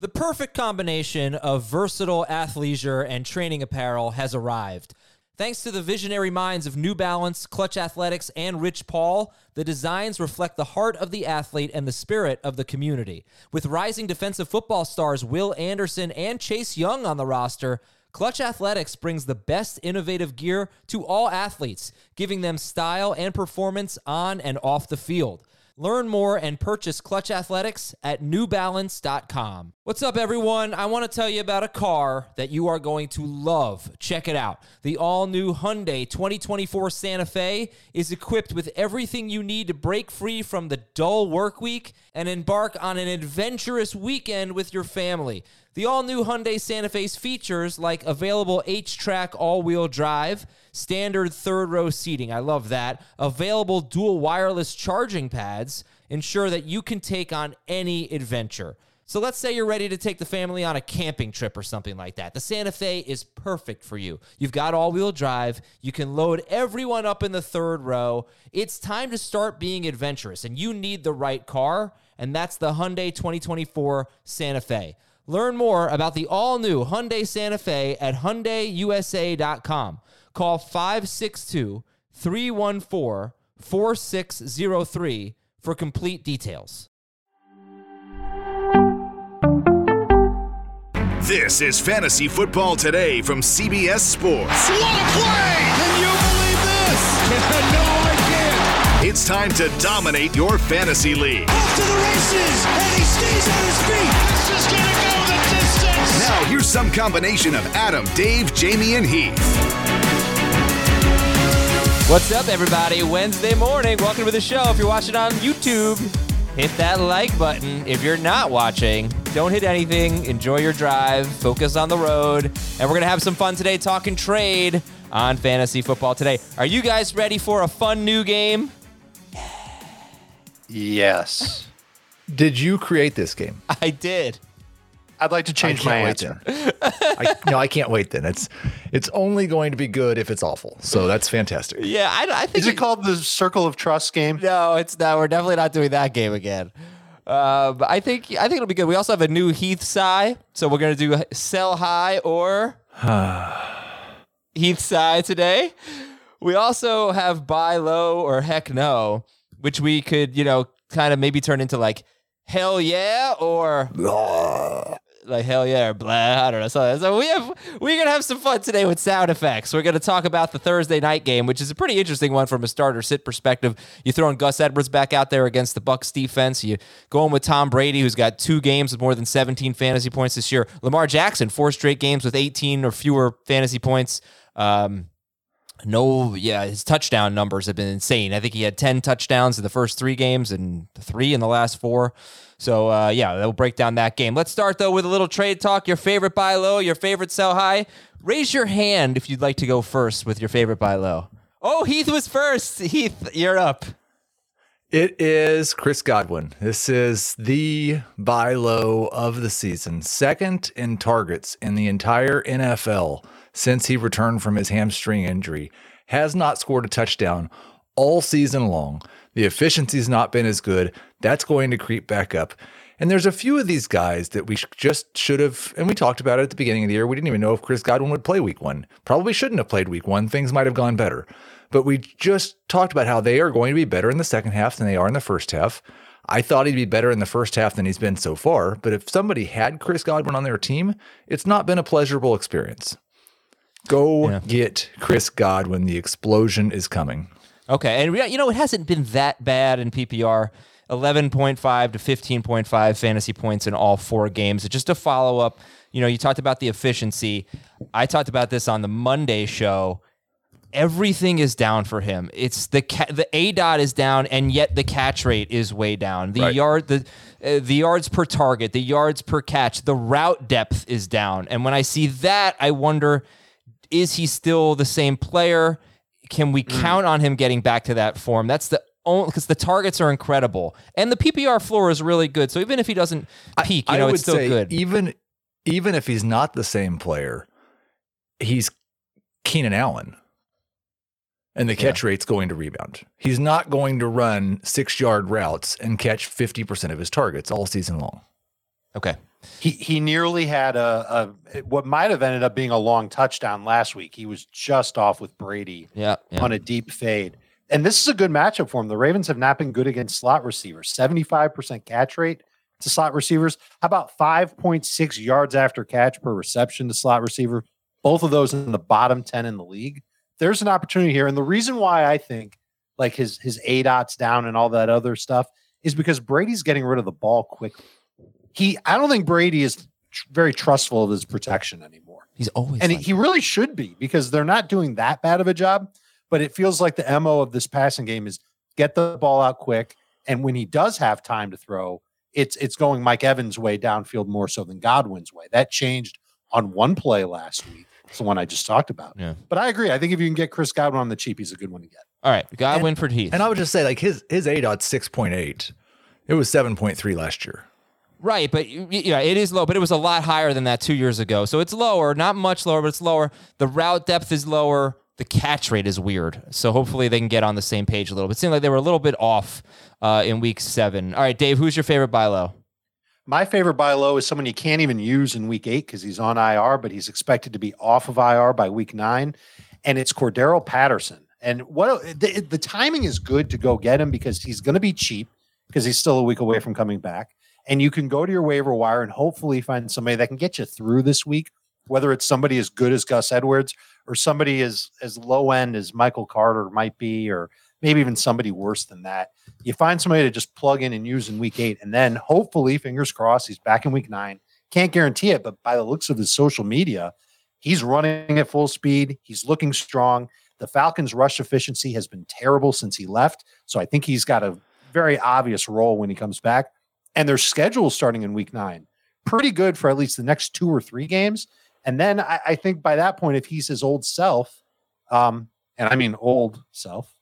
The perfect combination of versatile athleisure and training apparel has arrived. Thanks to the visionary minds of New Balance, Clutch Athletics, and Rich Paul, the designs reflect the heart of the athlete and the spirit of the community. With rising defensive football stars Will Anderson and Chase Young on the roster, Clutch Athletics brings the best innovative gear to all athletes, giving them style and performance on and off the field. Learn more and purchase Clutch Athletics at newbalance.com. What's up, everyone? I want to tell you about a car that you are going to love. Check it out. The all-new Hyundai 2024 Santa Fe is equipped with everything you need to break free from the dull work week and embark on an adventurous weekend with your family. The all-new Hyundai Santa Fe's features like available H-Track all-wheel drive, standard third-row seating, I love that, available dual wireless charging pads, ensure that you can take on any adventure. So let's say you're ready to take the family on a camping trip or something like that. The Santa Fe is perfect for you. You've got all-wheel drive. You can load everyone up in the third row. It's time to start being adventurous, and you need the right car, and that's the Hyundai 2024 Santa Fe. Learn more about the all-new Hyundai Santa Fe at HyundaiUSA.com. Call 562-314-4603 for complete details. This is Fantasy Football Today from CBS Sports. What a play! Can you believe this? No, I can't. It's time to dominate your fantasy league. Off to the races, and he stays on his feet. This is going to go the distance. Now, here's some combination of Adam, Dave, Jamie, and Heath. What's up, everybody? Wednesday morning. Welcome to the show. If you're watching on YouTube, hit that like button. If you're not watching, don't hit anything. Enjoy your drive. Focus on the road. And we're going to have some fun today talking trade on Fantasy Football Today. Are you guys ready for a fun new game? Yes. Did you create this game? I did. I'd like to change my answer. I can't wait then. It's only going to be good if it's awful. So that's fantastic. Yeah, I think. Is it called the Circle of Trust game? No, it's not. We're definitely not doing that game again. But I think it'll be good. We also have a new Heath Side, so we're gonna do sell high or Heath Side today. We also have buy low or heck no, which we could kind of maybe turn into like hell yeah or like hell yeah or blah. I don't know. So we're gonna have some fun today with sound effects. We're gonna talk about the Thursday night game, which is a pretty interesting one from a starter sit perspective. You're throwing Gus Edwards back out there against the Bucs defense. You going with Tom Brady, who's got 2 games with more than 17 fantasy points this year. Lamar Jackson, 4 straight games with 18 or fewer fantasy points. His touchdown numbers have been insane. I think he had 10 touchdowns in the first 3 games and 3 in the last 4. So, we'll break down that game. Let's start, though, with a little trade talk. Your favorite buy low, your favorite sell high. Raise your hand if you'd like to go first with your favorite buy low. Oh, Heath was first. Heath, you're up. It is Chris Godwin. This is the buy low of the season. Second in targets in the entire NFL since he returned from his hamstring injury. Has not scored a touchdown all season long. The efficiency's not been as good. That's going to creep back up. And there's a few of these guys that we just should have, and we talked about it at the beginning of the year. We didn't even know if Chris Godwin would play week 1. Probably shouldn't have played week 1. Things might have gone better. But we just talked about how they are going to be better in the second half than they are in the first half. I thought he'd be better in the first half than he's been so far. But if somebody had Chris Godwin on their team, it's not been a pleasurable experience. Go get Chris Godwin. The explosion is coming. Okay, and it hasn't been that bad in PPR. 11.5 to 15.5 fantasy points in all 4 games. Just to follow up, you talked about the efficiency. I talked about this on the Monday show. Everything is down for him. It's the ADOT is down, and yet the catch rate is way down. The yards per target, the yards per catch, the route depth is down. And when I see that, I wonder, is he still the same player? Can we count on him getting back to that form? That's the only, because the targets are incredible and the PPR floor is really good. So even if he doesn't peak, it's still good. Even if he's not the same player, he's Keenan Allen. And the catch rate's going to rebound. He's not going to run 6-yard routes and catch 50% of his targets all season long. Okay. He nearly had a what might have ended up being a long touchdown last week. He was just off with Brady on a deep fade. And this is a good matchup for him. The Ravens have not been good against slot receivers. 75% catch rate to slot receivers. How about 5.6 yards after catch per reception to slot receiver? Both of those in the bottom 10 in the league. There's an opportunity here. And the reason why I think like his ADOT's down and all that other stuff is because Brady's getting rid of the ball quickly. I don't think Brady is very trustful of his protection anymore. He's always he really should be, because they're not doing that bad of a job. But it feels like the MO of this passing game is get the ball out quick. And when he does have time to throw, it's going Mike Evans' way downfield more so than Godwin's way. That changed on one play last week. It's the one I just talked about. Yeah. But I agree. I think if you can get Chris Godwin on the cheap, he's a good one to get. All right. Godwin for Heath. And I would just say, like, his ADOT's 6.8. It was 7.3 last year. Right, but yeah, it is low, but it was a lot higher than that 2 years ago. So it's lower, not much lower, but it's lower. The route depth is lower. The catch rate is weird. So hopefully they can get on the same page a little bit. It seemed like they were a little bit off in week 7. All right, Dave, who's your favorite buy low? My favorite buy low is someone you can't even use in week 8 because he's on IR, but he's expected to be off of IR by week 9. And it's Cordero Patterson. And the timing is good to go get him because he's going to be cheap because he's still a week away from coming back. And you can go to your waiver wire and hopefully find somebody that can get you through this week, whether it's somebody as good as Gus Edwards or somebody as low end as Michael Carter might be, or maybe even somebody worse than that. You find somebody to just plug in and use in week 8. And then hopefully, fingers crossed, he's back in week 9. Can't guarantee it, but by the looks of his social media, he's running at full speed. He's looking strong. The Falcons' rush efficiency has been terrible since he left. So I think he's got a very obvious role when he comes back. And their schedule starting in week 9, pretty good for at least the next 2 or 3 games. And then I think by that point, if he's his old self, and I mean old self,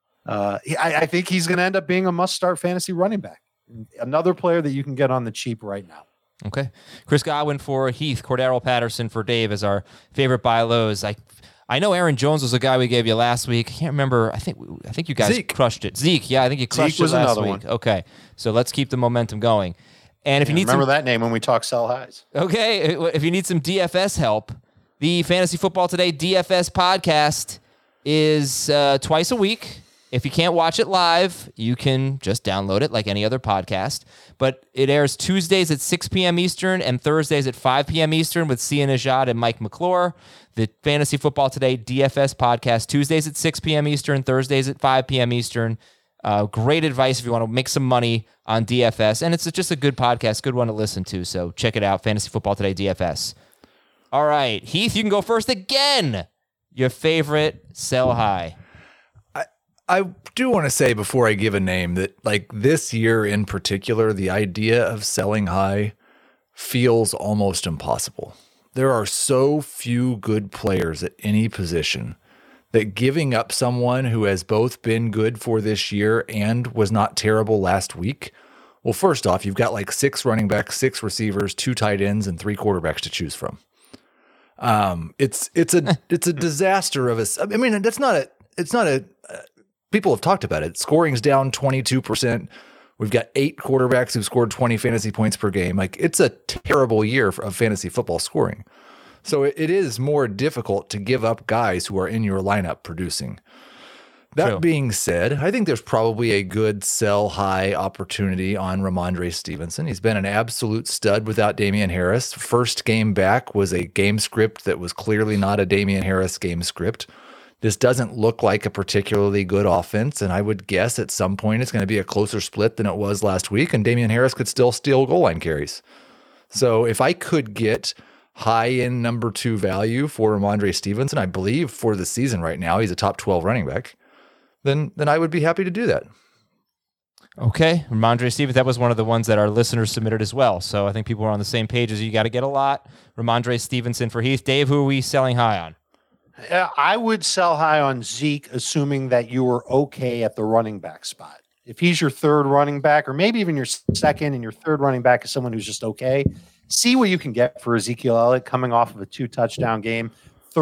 I think he's going to end up being a must-start fantasy running back. Another player that you can get on the cheap right now. Okay. Chris Godwin for Heath, Cordero Patterson for Dave as our favorite buy lows. I know Aaron Jones was a guy we gave you last week. I can't remember. I think you guys crushed it. Zeke, yeah, I think you crushed it last week. One. Okay, so let's keep the momentum going. And if you need remember that name when we talk sell highs. Okay, if you need some DFS help, the Fantasy Football Today DFS podcast is twice a week. If you can't watch it live, you can just download it like any other podcast. But it airs Tuesdays at 6 p.m. Eastern and Thursdays at 5 p.m. Eastern with Sia Najad and Mike McClure. The Fantasy Football Today DFS podcast, Tuesdays at 6 p.m. Eastern, Thursdays at 5 p.m. Eastern. Great advice if you want to make some money on DFS. And it's just a good podcast, good one to listen to. So check it out, Fantasy Football Today DFS. All right, Heath, you can go first again. Your favorite sell high. I do want to say before I give a name that, like, this year in particular, the idea of selling high feels almost impossible. There are so few good players at any position that giving up someone who has both been good for this year and was not terrible last week. Well, first off, you've got like 6 running backs, 6 receivers, 2 tight ends, and 3 quarterbacks to choose from. It's a disaster of a. I mean, it's not a. People have talked about it. Scoring's down 22%. We've got 8 quarterbacks who've scored 20 fantasy points per game. Like, it's a terrible year of fantasy football scoring. So it is more difficult to give up guys who are in your lineup producing. That being said, I think there's probably a good sell high opportunity on Ramondre Stevenson. He's been an absolute stud without Damian Harris. First game back was a game script that was clearly not a Damian Harris game script. This doesn't look like a particularly good offense, and I would guess at some point it's going to be a closer split than it was last week, and Damian Harris could still steal goal line carries. So if I could get high-end number 2 value for Ramondre Stevenson, I believe for the season right now, he's a top 12 running back, then I would be happy to do that. Okay, Ramondre Stevenson, that was one of the ones that our listeners submitted as well. So I think people are on the same page as you. Got to get a lot. Ramondre Stevenson for Heath. Dave, who are we selling high on? I would sell high on Zeke, assuming that you were okay at the running back spot. If he's your 3rd running back, or maybe even your 2nd, and your 3rd running back is someone who's just okay, see what you can get for Ezekiel Elliott coming off of a 2-touchdown game.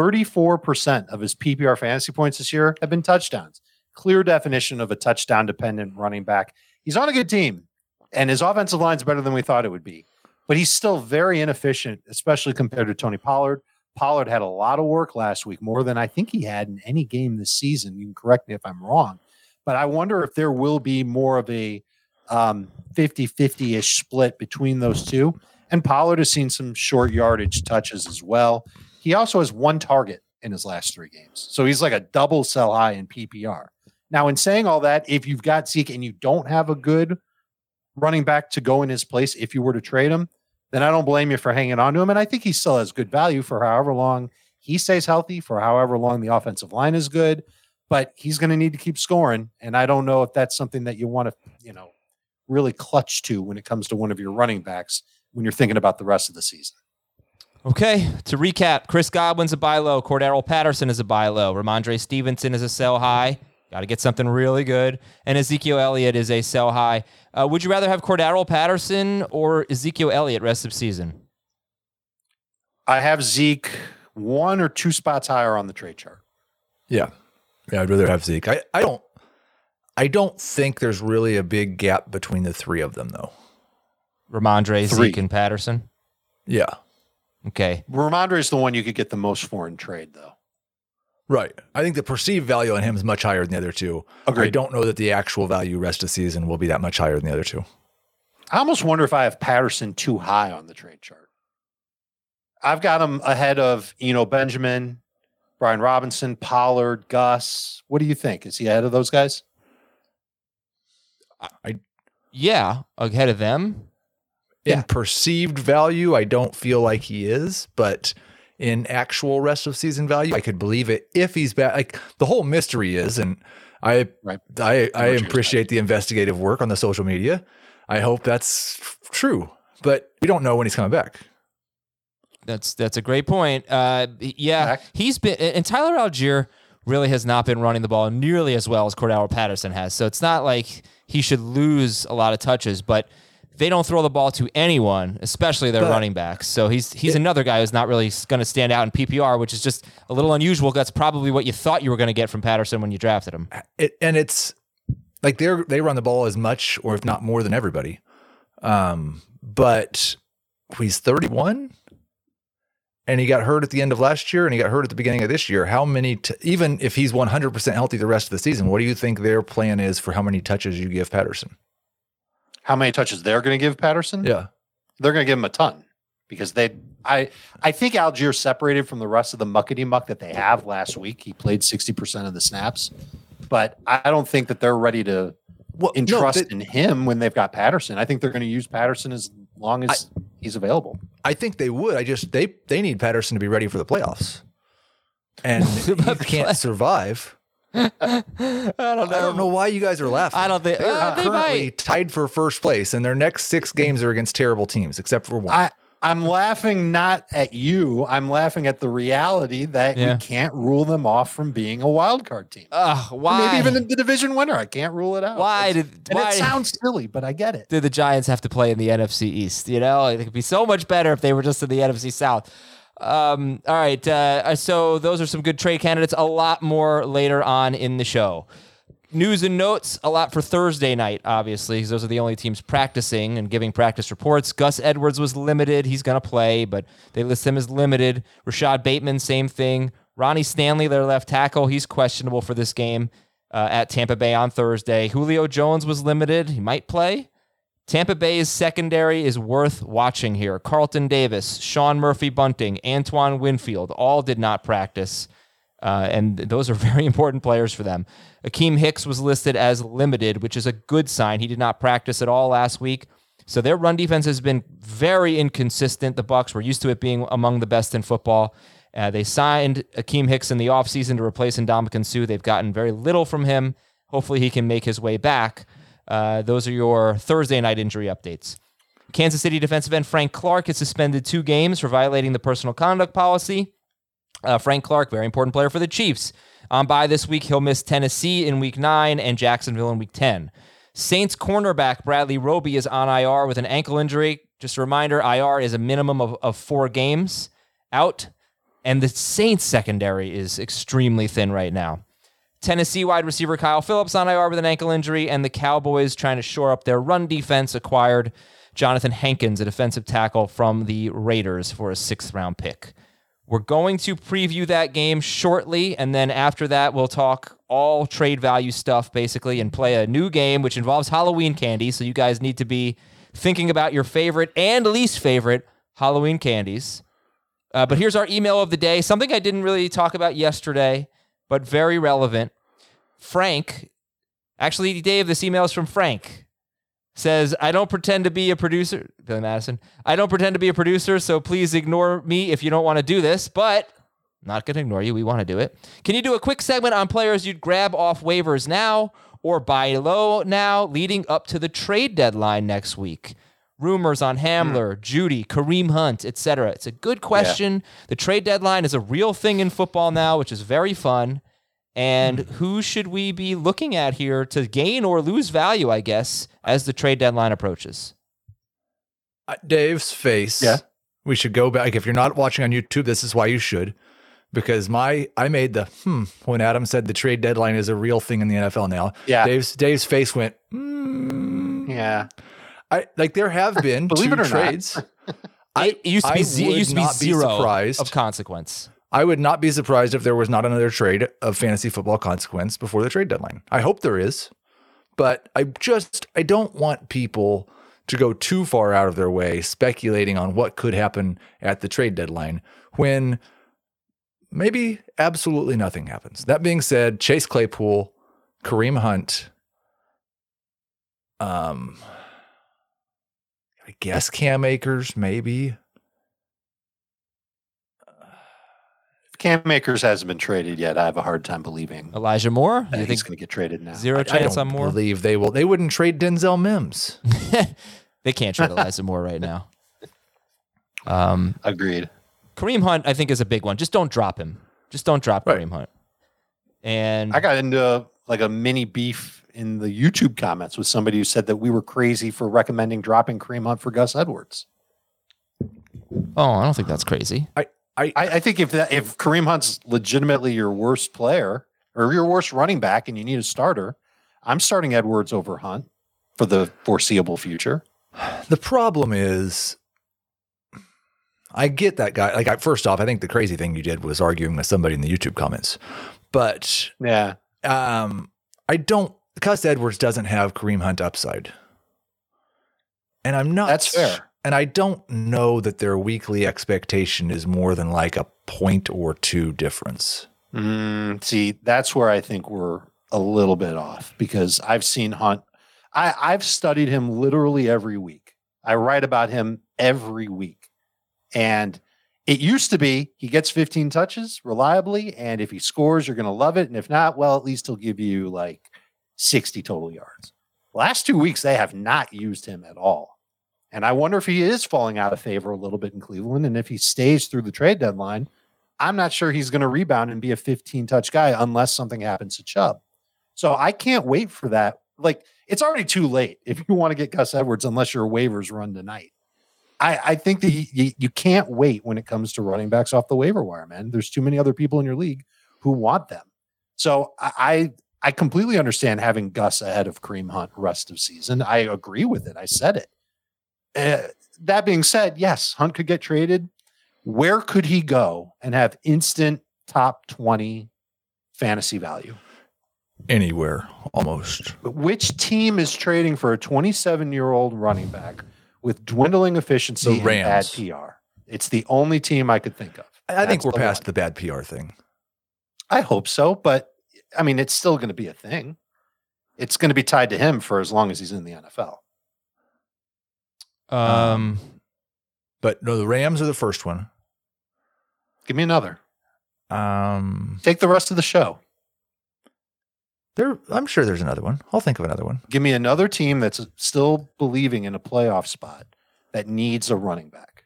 34% of his PPR fantasy points this year have been touchdowns. Clear definition of a touchdown-dependent running back. He's on a good team, and his offensive line's better than we thought it would be. but he's still very inefficient, especially compared to Tony Pollard. Pollard had a lot of work last week, more than I think he had in any game this season. You can correct me if I'm wrong, but I wonder if there will be more of a 50-50-ish split between those two. And Pollard has seen some short yardage touches as well. He also has one target in his last 3 games. So he's like a double sell high in PPR. Now, in saying all that, if you've got Zeke and you don't have a good running back to go in his place, if you were to trade him, then I don't blame you for hanging on to him. And I think he still has good value for however long he stays healthy, for however long the offensive line is good. But he's going to need to keep scoring. And I don't know if that's something that you want to, really clutch to when it comes to one of your running backs when you're thinking about the rest of the season. Okay, to recap, Chris Godwin's a buy low, Cordarrelle Patterson is a buy low, Ramondre Stevenson is a sell high. Got to get something really good. And Ezekiel Elliott is a sell high. Would you rather have Cordarrelle Patterson or Ezekiel Elliott rest of season? I have Zeke 1 or 2 spots higher on the trade chart. Yeah, I'd rather have Zeke. I don't think there's really a big gap between the 3 of them, though. Ramondre, Zeke, and Patterson? Yeah. Okay. Ramondre is the one you could get the most for in trade, though. Right. I think the perceived value on him is much higher than the other 2. Agreed. I don't know that the actual value rest of season will be that much higher than the other 2. I almost wonder if I have Patterson too high on the trade chart. I've got him ahead of Eno Benjamin, Brian Robinson, Pollard, Gus. What do you think? Is he ahead of those guys? Yeah, ahead of them. In perceived value, I don't feel like he is, but in actual rest of season value, I could believe it if he's back. Like the whole mystery is, and I appreciate the investigative work on the social media. I hope that's true, but we don't know when he's coming back. That's a great point. He's been, and Tyler Algier really has not been running the ball nearly as well as Cordarrelle Patterson has. So it's not like he should lose a lot of touches, but they don't throw the ball to anyone, especially their running backs. So he's another guy who's not really going to stand out in PPR, which is just a little unusual. That's probably what you thought you were going to get from Patterson when you drafted him. It's like they run the ball as much, or if not more, than everybody. But he's 31, and he got hurt at the end of last year, and he got hurt at the beginning of this year. How many? Even if he's 100% healthy the rest of the season, what do you think their plan is for how many touches you give Patterson? How many touches they're going to give Patterson? Yeah. They're going to give him a ton because I think Algier separated from the rest of the muckety muck that they have last week. He played 60% of the snaps, but I don't think that they're ready to entrust in him when they've got Patterson. I think they're going to use Patterson as long as he's available. I think they would. They need Patterson to be ready for the playoffs. And he can't survive. I don't know why you guys are laughing. I don't think they're currently tied for first place, and their next 6 games are against terrible teams, except for one. I'm laughing not at you. I'm laughing at the reality that we can't rule them off from being a wild card team. Why? Or maybe even the division winner. I can't rule it out. Why? It sounds silly, but I get it. Did the Giants have to play in the NFC East? It could be so much better if they were just in the NFC South. All right. So those are some good trade candidates. A lot more later on in the show. News and notes, a lot for Thursday night, obviously, because those are the only teams practicing and giving practice reports. Gus Edwards was limited. He's going to play, but they list him as limited. Rashad Bateman, same thing. Ronnie Stanley, their left tackle, he's questionable for this game at Tampa Bay on Thursday. Julio Jones was limited. He might play. Tampa Bay's secondary is worth watching here. Carlton Davis, Sean Murphy-Bunting, Antoine Winfield, all did not practice, and those are very important players for them. Akeem Hicks was listed as limited, which is a good sign. He did not practice at all last week, so their run defense has been very inconsistent. The Bucs were used to it being among the best in football. They signed Akeem Hicks in the offseason to replace Ndamukong Suh. They've gotten very little from him. Hopefully he can make his way back. Those are your Thursday night injury updates. Kansas City defensive end Frank Clark is suspended 2 games for violating the personal conduct policy. Frank Clark, very important player for the Chiefs. On bye this week, he'll miss Tennessee in Week 9 and Jacksonville in Week 10. Saints cornerback Bradley Roby is on IR with an ankle injury. Just a reminder, IR is a minimum of 4 games out, and the Saints secondary is extremely thin right now. Tennessee wide receiver Kyle Phillips on IR with an ankle injury, and the Cowboys trying to shore up their run defense acquired Jonathan Hankins, a defensive tackle from the Raiders, for a 6th-round pick. We're going to preview that game shortly, and then after that, we'll talk all trade value stuff, basically, and play a new game, which involves Halloween candy, so you guys need to be thinking about your favorite and least favorite Halloween candies. But here's our email of the day, something I didn't really talk about yesterday, but very relevant. Frank, actually, Dave, this email is from Frank. Says, I don't pretend to be a producer. Billy Madison. I don't pretend to be a producer, so please ignore me if you don't want to do this, but I'm not going to ignore you. We want to do it. Can you do a quick segment on players you'd grab off waivers now or buy low now leading up to the trade deadline next week? Rumors on Hamler, Judy, Kareem Hunt, etc. It's a good question. Yeah. The trade deadline is a real thing in football now, which is very fun. And who should we be looking at here to gain or lose value, I guess, as the trade deadline approaches? Dave's face. Yeah. We should go back. If you're not watching on YouTube, this is why you should. Because I made the when Adam said the trade deadline is a real thing in the NFL now. Yeah. Dave's face went, Yeah. There have been Believe two it or trades. It used to be zero of consequence. I would not be surprised if there was not another trade of fantasy football consequence before the trade deadline. I hope there is, but I don't want people to go too far out of their way speculating on what could happen at the trade deadline when maybe absolutely nothing happens. That being said, Chase Claypool, Kareem Hunt, I guess Cam Akers, maybe. Cam Akers hasn't been traded yet. I have a hard time believing Elijah Moore. You think he's going to get traded now? Zero chance on Moore. I believe they will. They wouldn't trade Denzel Mims. They can't trade Elijah Moore right now. Agreed. Kareem Hunt, I think, is a big one. Just don't drop him. Just don't drop Kareem Hunt. And I got into like a mini beef in the YouTube comments with somebody who said that we were crazy for recommending dropping Kareem Hunt for Gus Edwards. Oh, I don't think that's crazy. I think if Kareem Hunt's legitimately your worst player or your worst running back and you need a starter, I'm starting Edwards over Hunt for the foreseeable future. The problem is, I get that guy. First off, I think the crazy thing you did was arguing with somebody in the YouTube comments. But yeah, Gus Edwards doesn't have Kareem Hunt upside. And I'm not. That's fair. And I don't know that their weekly expectation is more than like a point or two difference. See, that's where I think we're a little bit off because I've seen Hunt. I've studied him literally every week. I write about him every week. And it used to be he gets 15 touches reliably. And if he scores, you're going to love it. And if not, well, at least he'll give you like 60 total yards. Last 2 weeks, they have not used him at all. And I wonder if he is falling out of favor a little bit in Cleveland. And if he stays through the trade deadline, I'm not sure he's going to rebound and be a 15-touch guy unless something happens to Chubb. So I can't wait for that. Like, it's already too late if you want to get Gus Edwards unless your waivers run tonight. I think that you can't wait when it comes to running backs off the waiver wire, man. There's too many other people in your league who want them. So I completely understand having Gus ahead of Kareem Hunt rest of season. I agree with it. I said it. That being said, yes, Hunt could get traded. Where could he go and have instant top 20 fantasy value? Anywhere, almost. Which team is trading for a 27-year-old running back with dwindling efficiency and bad PR? It's the only team I could think of. I think we're past the bad PR thing. I hope so, but I mean, it's still going to be a thing. It's going to be tied to him for as long as he's in the NFL. But no, the Rams are the first one. Give me another. Take the rest of the show. I'm sure there's another one. I'll think of another one. Give me another team that's still believing in a playoff spot that needs a running back.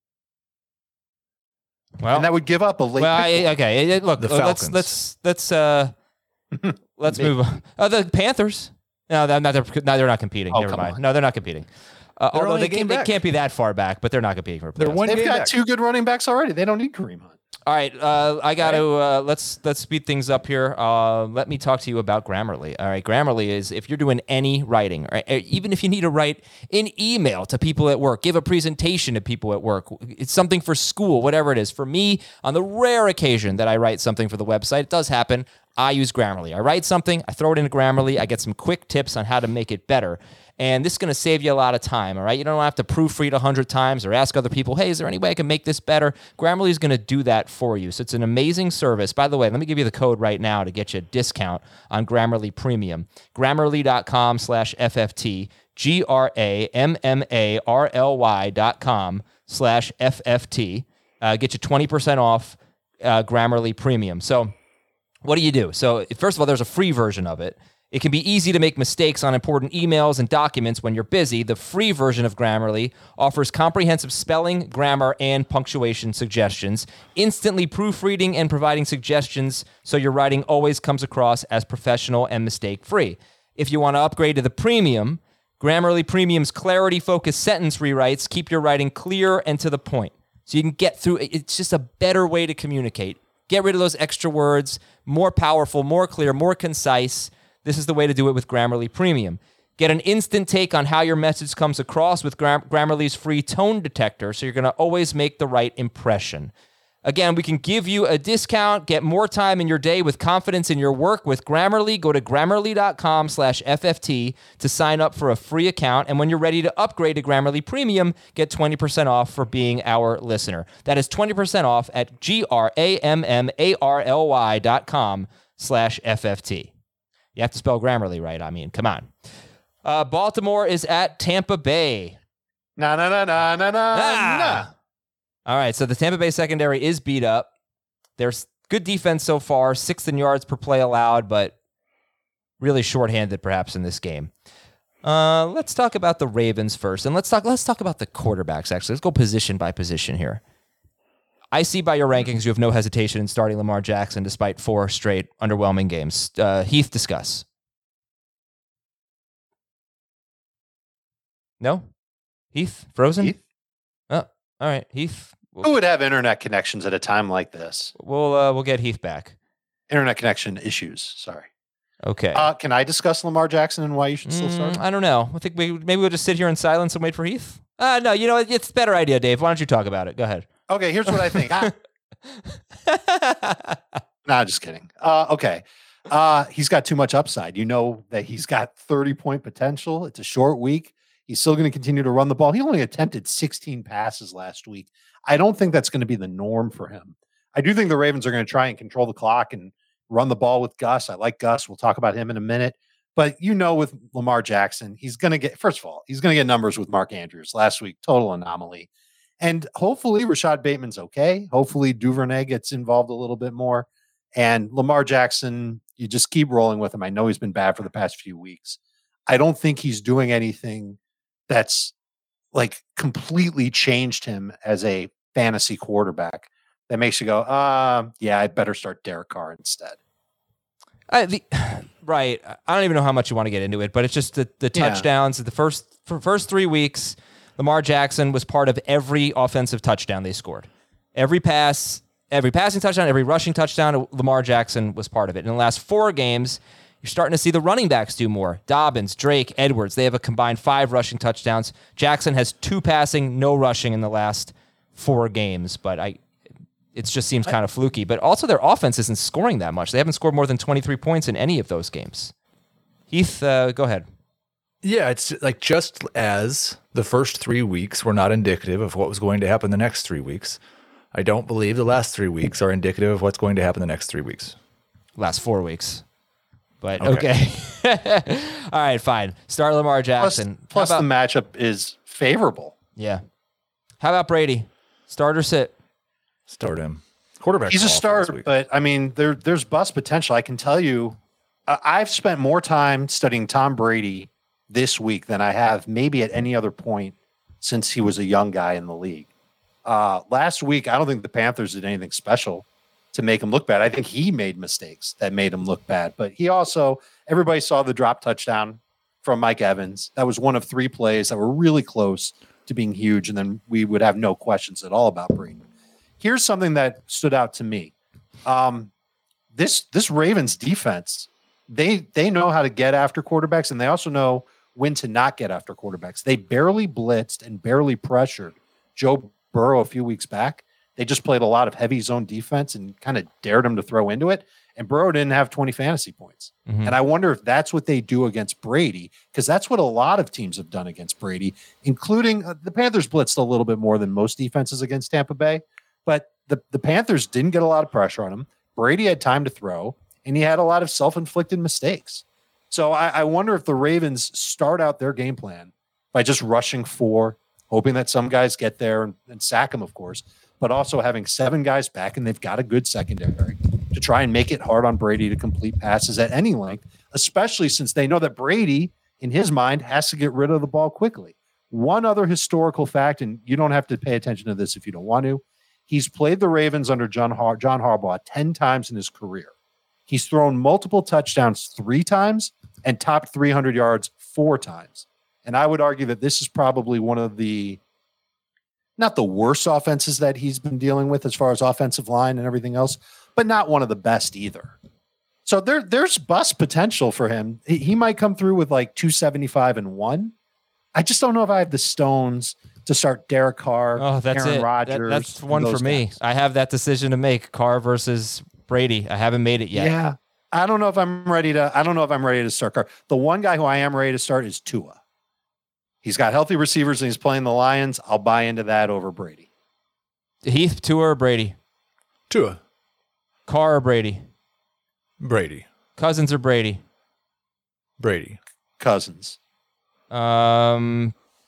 Well, and that would give up a late. Well, okay. Look, the Falcons. Let's move on. The Panthers. No, they're not competing. Oh, Never mind. on. No, they're not competing. Although they can't be that far back, but they're not competing for a playoff. They've got two good running backs already. They don't need Kareem Hunt. All right, I got to let's speed things up here. Let me talk to you about Grammarly. All right, Grammarly is if you're doing any writing, or even if you need to write an email to people at work, give a presentation to people at work, it's something for school, whatever it is. For me, on the rare occasion that I write something for the website, it does happen. I use Grammarly. I write something, I throw it into Grammarly, I get some quick tips on how to make it better. And this is going to save you a lot of time, all right? You don't have to proofread 100 times or ask other people, hey, is there any way I can make this better? Grammarly is going to do that for you. So it's an amazing service. By the way, let me give you the code right now to get you a discount on Grammarly Premium. Grammarly.com/FFT, GRAMMARLY.com/FFT. Get you 20% off Grammarly Premium. So what do? So first of all, there's a free version of it. It can be easy to make mistakes on important emails and documents when you're busy. The free version of Grammarly offers comprehensive spelling, grammar, and punctuation suggestions, instantly proofreading and providing suggestions so your writing always comes across as professional and mistake-free. If you want to upgrade to the premium, Grammarly Premium's clarity-focused sentence rewrites keep your writing clear and to the point. So you can get through it. It's just a better way to communicate. Get rid of those extra words, more powerful, more clear, more concise. This is the way to do it with Grammarly Premium. Get an instant take on how your message comes across with Grammarly's free tone detector, so you're going to always make the right impression. Again, we can give you a discount. Get more time in your day with confidence in your work with Grammarly. Go to Grammarly.com/FFT to sign up for a free account. And when you're ready to upgrade to Grammarly Premium, get 20% off for being our listener. That is 20% off at GRAMMARLY.com/FFT. You have to spell Grammarly right. I mean, come on. Baltimore is at Tampa Bay. Nah. All right, so the Tampa Bay secondary is beat up. There's good defense so far, 6th in yards per play allowed, but really shorthanded perhaps in this game. Let's talk about the Ravens first, and let's talk about the quarterbacks, actually. Let's go position by position here. I see by your rankings you have no hesitation in starting Lamar Jackson despite 4 straight underwhelming games. Heath, discuss. No? Heath? Frozen? Heath? Oh, all right. Heath. Who would have internet connections at a time like this? We'll get Heath back. Internet connection issues. Sorry. Okay. Can I discuss Lamar Jackson and why you should still start him? I don't know. I think maybe we'll just sit here in silence and wait for Heath. No, you know, it's a better idea, Dave. Why don't you talk about it? Go ahead. Okay, here's what I think. Nah, just kidding. Okay. He's got too much upside. You know that he's got 30-point potential. It's a short week. He's still going to continue to run the ball. He only attempted 16 passes last week. I don't think that's going to be the norm for him. I do think the Ravens are going to try and control the clock and run the ball with Gus. I like Gus. We'll talk about him in a minute. But you know, with Lamar Jackson, he's going to get, first of all, he's going to get numbers with Mark Andrews last week. Total anomaly. And hopefully Rashad Bateman's okay. Hopefully Duvernay gets involved a little bit more. And Lamar Jackson, you just keep rolling with him. I know he's been bad for the past few weeks. I don't think he's doing anything that's like completely changed him as a fantasy quarterback that makes you go, yeah, I better start Derek Carr instead. Right. I don't even know how much you want to get into it, but it's just the touchdowns. The first 3 weeks, Lamar Jackson was part of every offensive touchdown they scored. Every pass, every passing touchdown, every rushing touchdown, Lamar Jackson was part of it. In the last 4 games, you're starting to see the running backs do more. Dobbins, Drake, Edwards, they have a combined 5 rushing touchdowns. Jackson has 2 passing, no rushing in the last 4 games, but it just seems kind of fluky. But also their offense isn't scoring that much. They haven't scored more than 23 points in any of those games. Heath, go ahead. Yeah, it's like just as the first 3 weeks were not indicative of what was going to happen the next 3 weeks, I don't believe the last 3 weeks are indicative of what's going to happen the next 3 weeks. Last 4 weeks. But okay. All right, fine. Start Lamar Jackson. Plus the matchup is favorable. Yeah. How about Brady? Start or sit? Start him. Quarterback. He's a start, but I mean, there's bust potential. I can tell you, I've spent more time studying Tom Brady this week than I have maybe at any other point since he was a young guy in the league. Last week, I don't think the Panthers did anything special to make him look bad. I think he made mistakes that made him look bad, but he also, everybody saw the drop touchdown from Mike Evans. That was one of 3 plays that were really close to being huge. And then we would have no questions at all about Brady. here's something that stood out to me. This Ravens defense, they know how to get after quarterbacks, and they also know when to not get after quarterbacks. They barely blitzed and barely pressured Joe Burrow a few weeks back. They just played a lot of heavy zone defense and kind of dared him to throw into it. And Burrow didn't have 20 fantasy points. And I wonder if that's what they do against Brady, because that's what a lot of teams have done against Brady, including the Panthers blitzed a little bit more than most defenses against Tampa Bay. But the Panthers didn't get a lot of pressure on him. Brady had time to throw, and he had a lot of self-inflicted mistakes. So I wonder if the Ravens start out their game plan by just rushing 4, hoping that some guys get there and sack them, of course, but also having 7 guys back, and they've got a good secondary to try and make it hard on Brady to complete passes at any length, especially since they know that Brady, in his mind, has to get rid of the ball quickly. One other historical fact, and you don't have to pay attention to this if you don't want to, he's played the Ravens under John Harbaugh 10 times in his career. He's thrown multiple touchdowns 3 times and topped 300 yards 4 times. And I would argue that this is probably one of the, not the worst offenses that he's been dealing with as far as offensive line and everything else, but not one of the best either. So there's bust potential for him. He might come through with like 275 and 1. I just don't know if I have the stones to start Derek Carr, Aaron Rodgers. That's one for me. Guys. I have that decision to make, Carr versus Brady. I haven't made it yet. Yeah. I don't know if I'm ready to start Carr. The one guy who I am ready to start is Tua. He's got healthy receivers and he's playing the Lions. I'll buy into that over Brady. Heath, Tua, or Brady? Tua. Carr or Brady? Brady. Cousins or Brady? Brady. Cousins. Dak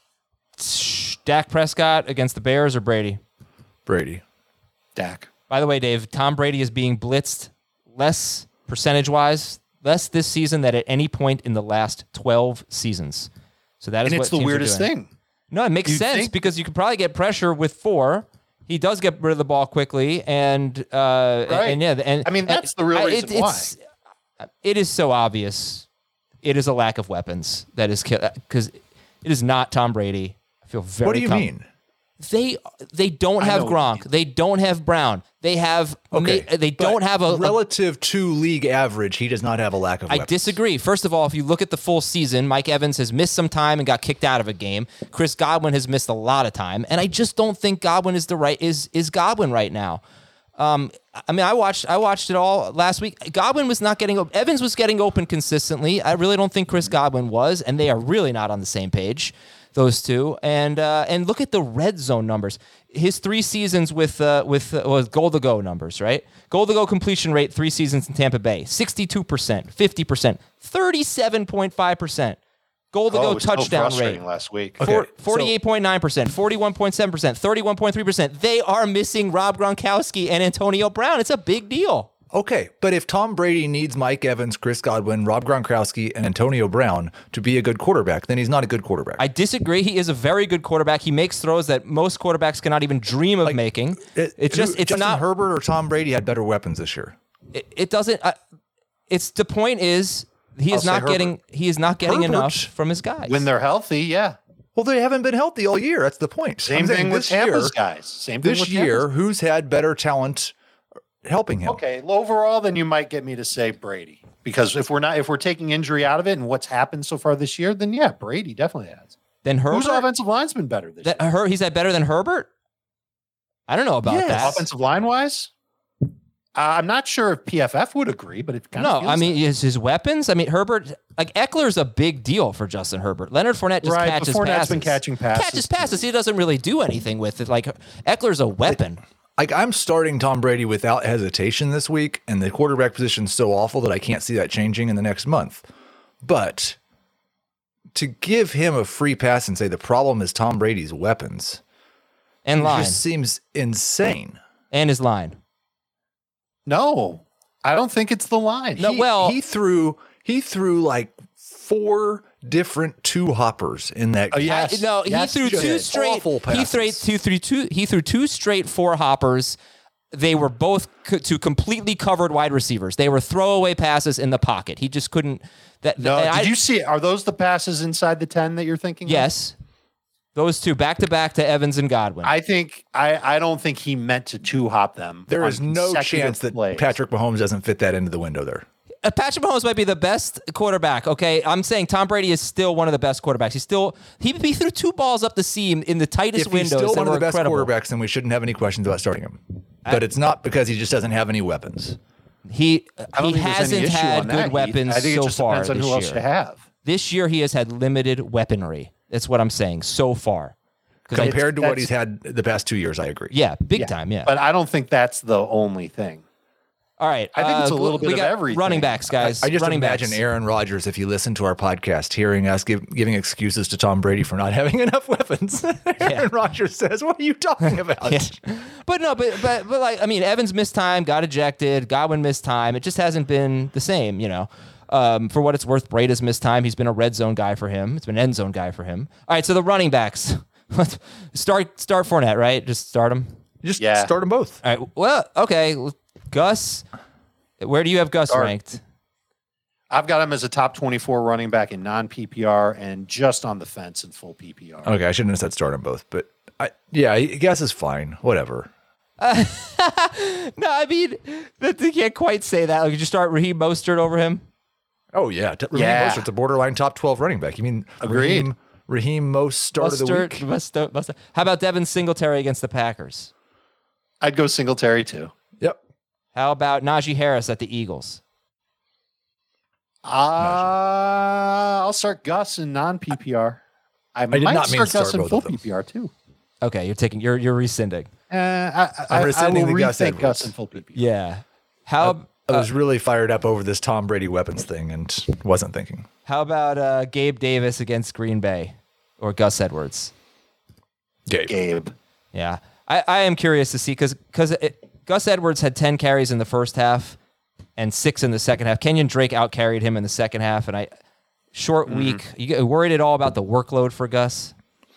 Prescott against the Bears or Brady? Brady. Dak. By the way, Dave, Tom Brady is being blitzed less percentage-wise, less this season than at any point in the last 12 seasons. So that is And what it's the teams are weirdest doing. thing. No, it makes sense because you could probably get pressure with 4. He does get rid of the ball quickly, and and yeah, and I mean that's the real reason why. It is so obvious. It is a lack of weapons that is because it is not Tom Brady. I feel very. What do you mean? They don't have Gronk. They don't have Brown. They have they don't have a relative to league average. He does not have a lack of weapons. I disagree. First of all, if you look at the full season, Mike Evans has missed some time and got kicked out of a game. Chris Godwin has missed a lot of time, and I just don't think Godwin is Godwin right now. I mean, I watched it all last week. Godwin was not getting open. Evans was getting open consistently. I really don't think Chris Godwin was, and they are really not on the same page, those two. And look at the red zone numbers. His 3 seasons with goal to go numbers, right? Goal to go completion rate 3 seasons in Tampa Bay, 62%, 50%, 37.5%. Goal to go touchdown rate last week. 48.9%, 41.7%, 31.3%. They are missing Rob Gronkowski and Antonio Brown. It's a big deal. Okay, but if Tom Brady needs Mike Evans, Chris Godwin, Rob Gronkowski, and Antonio Brown to be a good quarterback, then he's not a good quarterback. I disagree. He is a very good quarterback. He makes throws that most quarterbacks cannot even dream of making. Justin Herbert or Tom Brady had better weapons this year. It doesn't. It's the point is he is not getting enough from his guys when they're healthy. Yeah. Well, they haven't been healthy all year. That's the point. Same thing with Tampa's guys. Same thing this year. Who's had better talent helping him? Okay, overall, then you might get me to say Brady, because if we're taking injury out of it and what's happened so far this year, then yeah, Brady definitely has. Then Herbert, whose offensive line's been better this year? He's had better than Herbert. I don't know about that. Offensive line wise, I'm not sure if PFF would agree, but it kind of I mean, his weapons. I mean, Herbert, like Eckler's a big deal for Justin Herbert. Leonard Fournette just catches Fournette's passes. Been catching passes. Catches passes. He doesn't really do anything with it. Like Eckler's a weapon. Like I'm starting Tom Brady without hesitation this week, and the quarterback position's so awful that I can't see that changing in the next month. But to give him a free pass and say the problem is Tom Brady's weapons and line just seems insane. And his line. No, I don't think it's the line. No, he threw like 4 different 2-hoppers in that game. He threw 2 straight. He threw 2 straight 4-hoppers. They were both to completely covered wide receivers. They were throwaway passes in the pocket. He just couldn't. Did you see it? Are those the passes inside the 10 that you're thinking? Yes. Those two back to back to Evans and Godwin. I think I don't think he meant to two-hop them. There on is no chance that plays. Patrick Mahomes doesn't fit that into the window there. Patrick Mahomes might be the best quarterback. Okay, I'm saying Tom Brady is still one of the best quarterbacks. He threw 2 balls up the seam in the tightest If he's windows. still one of the best incredible. quarterbacks, then we shouldn't have any questions about starting him. But it's not because he just doesn't have any weapons. He I don't think there's any hasn't issue had on good that, Heath. weapons I think it so just far depends on this who else year. you have. This year he has had limited weaponry. That's what I'm saying so far. 'Cause Compared to what that's- he's had the past 2 years, I agree. yeah, big time. Yeah. But I don't think that's the only thing. All right. I think it's a little bit we of got everything. running backs, guys. I just running imagine backs. Aaron Rodgers, if you listen to our podcast, hearing us giving excuses to Tom Brady for not having enough weapons. Aaron Rodgers says, "What are you talking about?" Yeah. But no, but like, I mean, Evans missed time, got ejected. Godwin missed time. It just hasn't been the same, you know. For what it's worth, Breda's missed time. He's been a red zone guy for him. It's been an end zone guy for him. All right, so the running backs. start Fournette, right? Just start him. Just start them both. All right. Well, okay. Gus, where do you have Gus ranked? I've got him as a top 24 running back in non-PPR and just on the fence in full PPR. Okay, I shouldn't have said start them both, but I guess is fine. Whatever. No, I mean, you can't quite say that. Like, could you start Raheem Mostert over him? Oh yeah, Raheem Mostert's a borderline top 12 running back. You mean Agreed. Raheem most start of the week? Mostert. How about Devin Singletary against the Packers? I'd go Singletary too. Yep. How about Najee Harris at the Eagles? I'll start Gus in non-PPR. I did might not mean to start Gus start in both full of them. PPR too. Okay, you're rescinding. I rescinding will the Gus rethink Edwards. Gus in full PPR. Yeah. How I was really fired up over this Tom Brady weapons thing and wasn't thinking. how about Gabe Davis against Green Bay or Gus Edwards? Gabe. Yeah, I am curious to see because Gus Edwards had 10 carries in the first half and 6 in the second half. Kenyon Drake outcarried him in the second half, and short week. You get worried at all about the workload for Gus?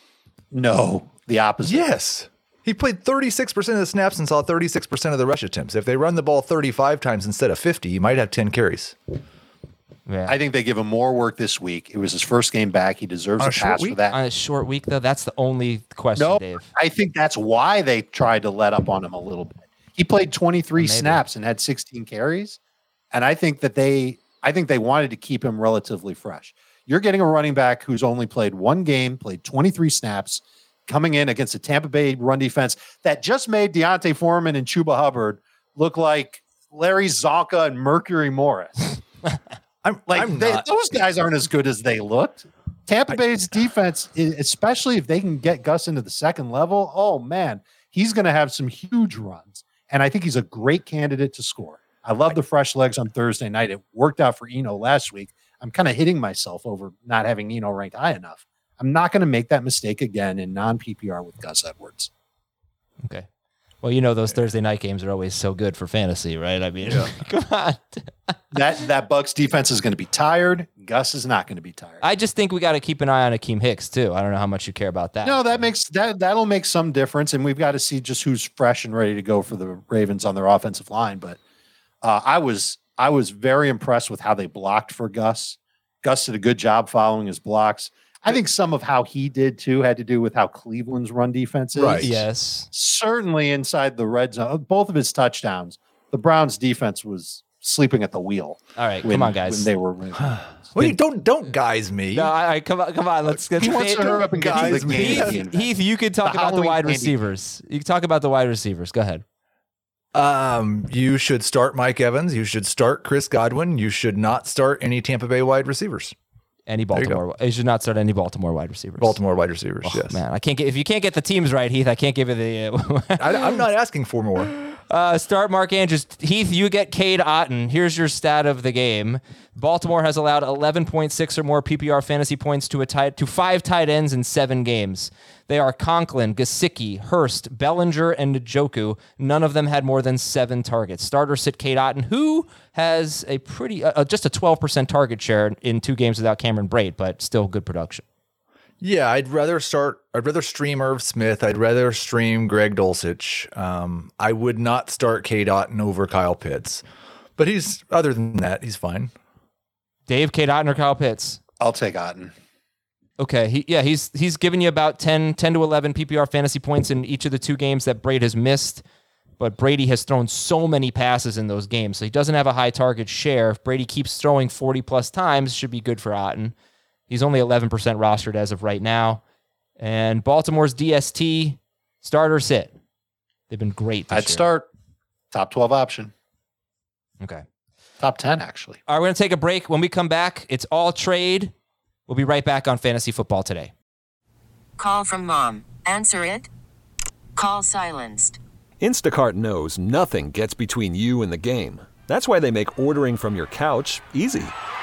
No, the opposite. Yes. He played 36% of the snaps and saw 36% of the rush attempts. If they run the ball 35 times instead of 50, you might have 10 carries. Yeah. I think they give him more work this week. It was his first game back. He deserves a pass for that. On a short week, though, that's the only question, No, Dave. I think that's why they tried to let up on him a little bit. He played 23 snaps and had 16 carries, and I think they wanted to keep him relatively fresh. You're getting a running back who's only played one game, played 23 snaps, coming in against a Tampa Bay run defense that just made Deontay Foreman and Chuba Hubbard look like Larry Zonka and Mercury Morris. Those guys aren't as good as they looked. Tampa Bay's defense, especially if they can get Gus into the second level, oh man, he's going to have some huge runs. And I think he's a great candidate to score. I love the fresh legs on Thursday night. It worked out for Eno last week. I'm kind of hitting myself over not having Eno ranked high enough. I'm not going to make that mistake again in non-PPR with Gus Edwards. Okay. Well, those Thursday night games are always so good for fantasy, right? I mean, come on. That Bucs defense is going to be tired. Gus is not going to be tired. I just think we got to keep an eye on Akeem Hicks too. I don't know how much you care about that. No, that'll make some difference, and we've got to see just who's fresh and ready to go for the Ravens on their offensive line. But I was very impressed with how they blocked for Gus. Gus did a good job following his blocks. I think some of how he did too had to do with how Cleveland's run defense is. Right. Yes. Certainly inside the red zone, both of his touchdowns, the Browns defense was sleeping at the wheel. All right, come on, guys. When they were Wait, don't guys me. No, come on. Let's get he wants to hurry up and get to the game. Heath, you could talk The about the Halloween wide candy. receivers. You can talk about the wide receivers. Go ahead. You should start Mike Evans. You should start Chris Godwin. You should not start any Tampa Bay wide receivers. Any Baltimore. You should not start any Baltimore wide receivers. Baltimore wide receivers, yes. Man, if you can't get the teams right, Heath, I can't give you the. I'm not asking for more. Start Mark Andrews. Heath, you get Cade Otton. Here's your stat of the game. Baltimore has allowed 11.6 or more PPR fantasy points to 5 tight ends in 7 games. They are Conklin, Gesicki, Hurst, Bellinger, and Njoku. None of them had more than 7 targets. Starter sit Cade Otton, who has a pretty just a 12% target share in 2 games without Cameron Brate, but still good production. Yeah, I'd rather stream Irv Smith. I'd rather stream Greg Dulcich. I would not start Cade Otton over Kyle Pitts. But other than that, he's fine. Dave, Cade Otton or Kyle Pitts? I'll take Otton. Okay. He's given you about 10 to 11 PPR fantasy points in each of the 2 games that Brady has missed. But Brady has thrown so many passes in those games, so he doesn't have a high target share. If Brady keeps throwing 40-plus times, should be good for Otten. He's only 11% rostered as of right now. And Baltimore's DST, start or sit? They've been great this year. I'd start top 12 option. Okay. Top 10, actually. All right, we're going to take a break. When we come back, it's all trade. We'll be right back on Fantasy Football Today. Call from mom. Answer it. Call silenced. Instacart knows nothing gets between you and the game. That's why they make ordering from your couch easy.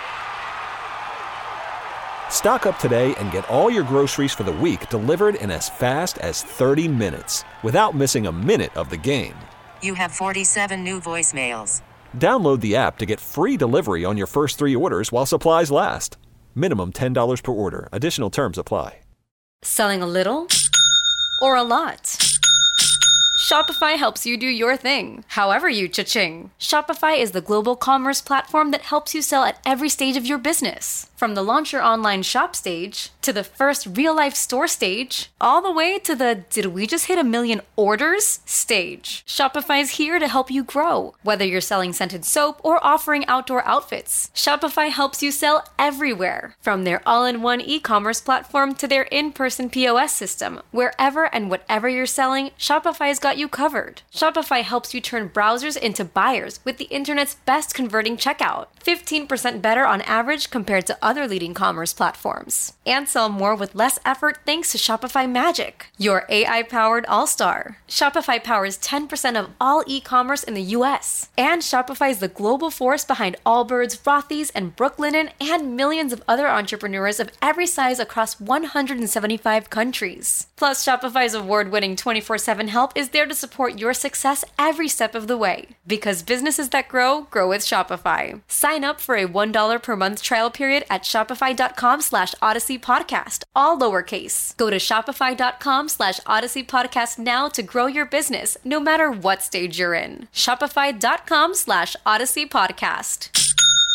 Stock up today and get all your groceries for the week delivered in as fast as 30 minutes without missing a minute of the game. You have 47 new voicemails. Download the app to get free delivery on your first 3 orders while supplies last. Minimum $10 per order. Additional terms apply. Selling a little or a lot? Shopify helps you do your thing, however you cha-ching. Shopify is the global commerce platform that helps you sell at every stage of your business. From the launch your online shop stage, to the first real-life store stage, all the way to the did we just hit 1 million orders stage. Shopify's here to help you grow. Whether you're selling scented soap or offering outdoor outfits, Shopify helps you sell everywhere. From their all-in-one e-commerce platform to their in-person POS system, wherever and whatever you're selling, Shopify's got you covered. Shopify helps you turn browsers into buyers with the internet's best converting checkout. 15% better on average compared to other leading commerce platforms. And sell more with less effort thanks to Shopify Magic, your AI-powered all-star. Shopify powers 10% of all e-commerce in the US. And Shopify is the global force behind Allbirds, Rothy's, and Brooklinen, and millions of other entrepreneurs of every size across 175 countries. Plus, Shopify's award-winning 24/7 help is there to support your success every step of the way. Because businesses that grow, grow with Shopify. Sign up for a $1 per month trial period at shopify.com/Odyssey Podcast, all lowercase. Go to shopify.com/Odyssey Podcast now to grow your business, no matter what stage you're in. Shopify.com/Odyssey Podcast.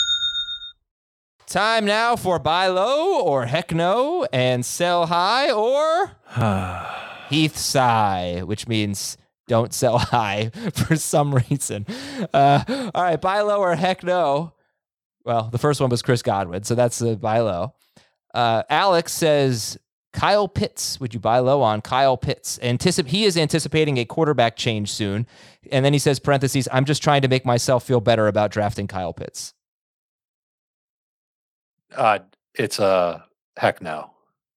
Time now for buy low or heck no and sell high or Heath sigh, which means don't sell high for some reason. All right, buy low or heck no. Well, the first one was Chris Godwin, so that's a buy low. Alex says, Kyle Pitts. Would you buy low on Kyle Pitts? He is anticipating a quarterback change soon. And then he says, parentheses, I'm just trying to make myself feel better about drafting Kyle Pitts. It's a heck no.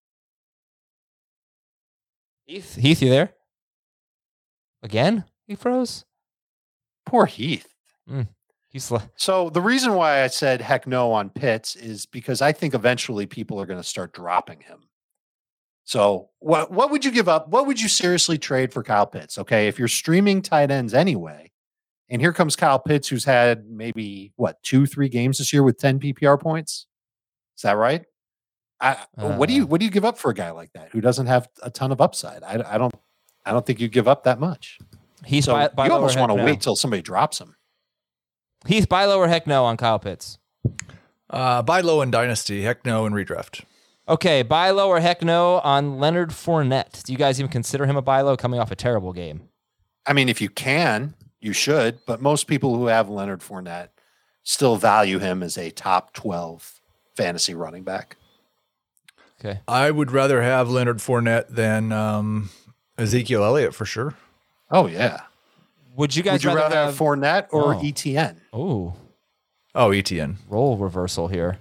Heath, you there? Again? He froze? Poor Heath. So the reason why I said heck no on Pitts is because I think eventually people are going to start dropping him. So what would you give up? What would you seriously trade for Kyle Pitts? Okay, if you're streaming tight ends anyway, and here comes Kyle Pitts, who's had maybe 2-3 games this year with 10 PPR points. Is that right? What do you give up for a guy like that who doesn't have a ton of upside? I don't think you give up that much. You almost want to wait till somebody drops him. Heath, buy low or heck no on Kyle Pitts? Buy low in Dynasty, heck no in redraft. Okay, buy low or heck no on Leonard Fournette. Do you guys even consider him a buy low coming off a terrible game? I mean, if you can, you should. But most people who have Leonard Fournette still value him as a top 12 fantasy running back. Okay. I would rather have Leonard Fournette than Ezekiel Elliott for sure. Oh, yeah. Would you guys rather have Fournette or ETN? Oh, ETN. Role reversal here.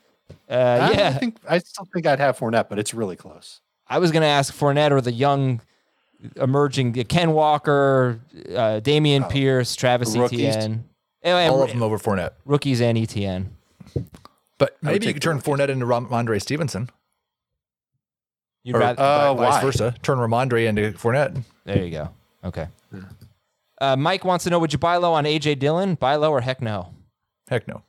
I still think I'd have Fournette, but it's really close. I was going to ask Fournette or the young emerging Ken Walker, Damian Pierce, Travis Etienne. All of them over Fournette. Rookies and Etienne. But maybe you could turn Fournette into Ramondre Stevenson. You'd rather vice versa. Turn Ramondre into Fournette. There you go. Okay. Mike wants to know, would you buy low on A.J. Dillon? Buy low or heck no? Heck no.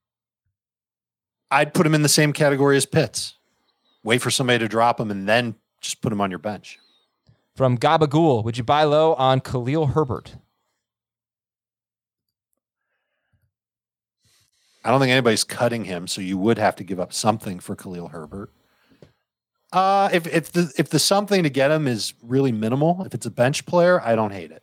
I'd put him in the same category as Pitts. Wait for somebody to drop him and then just put him on your bench. From Gabagool, would you buy low on Khalil Herbert? I don't think anybody's cutting him, so you would have to give up something for Khalil Herbert. If the something to get him is really minimal, if it's a bench player, I don't hate it.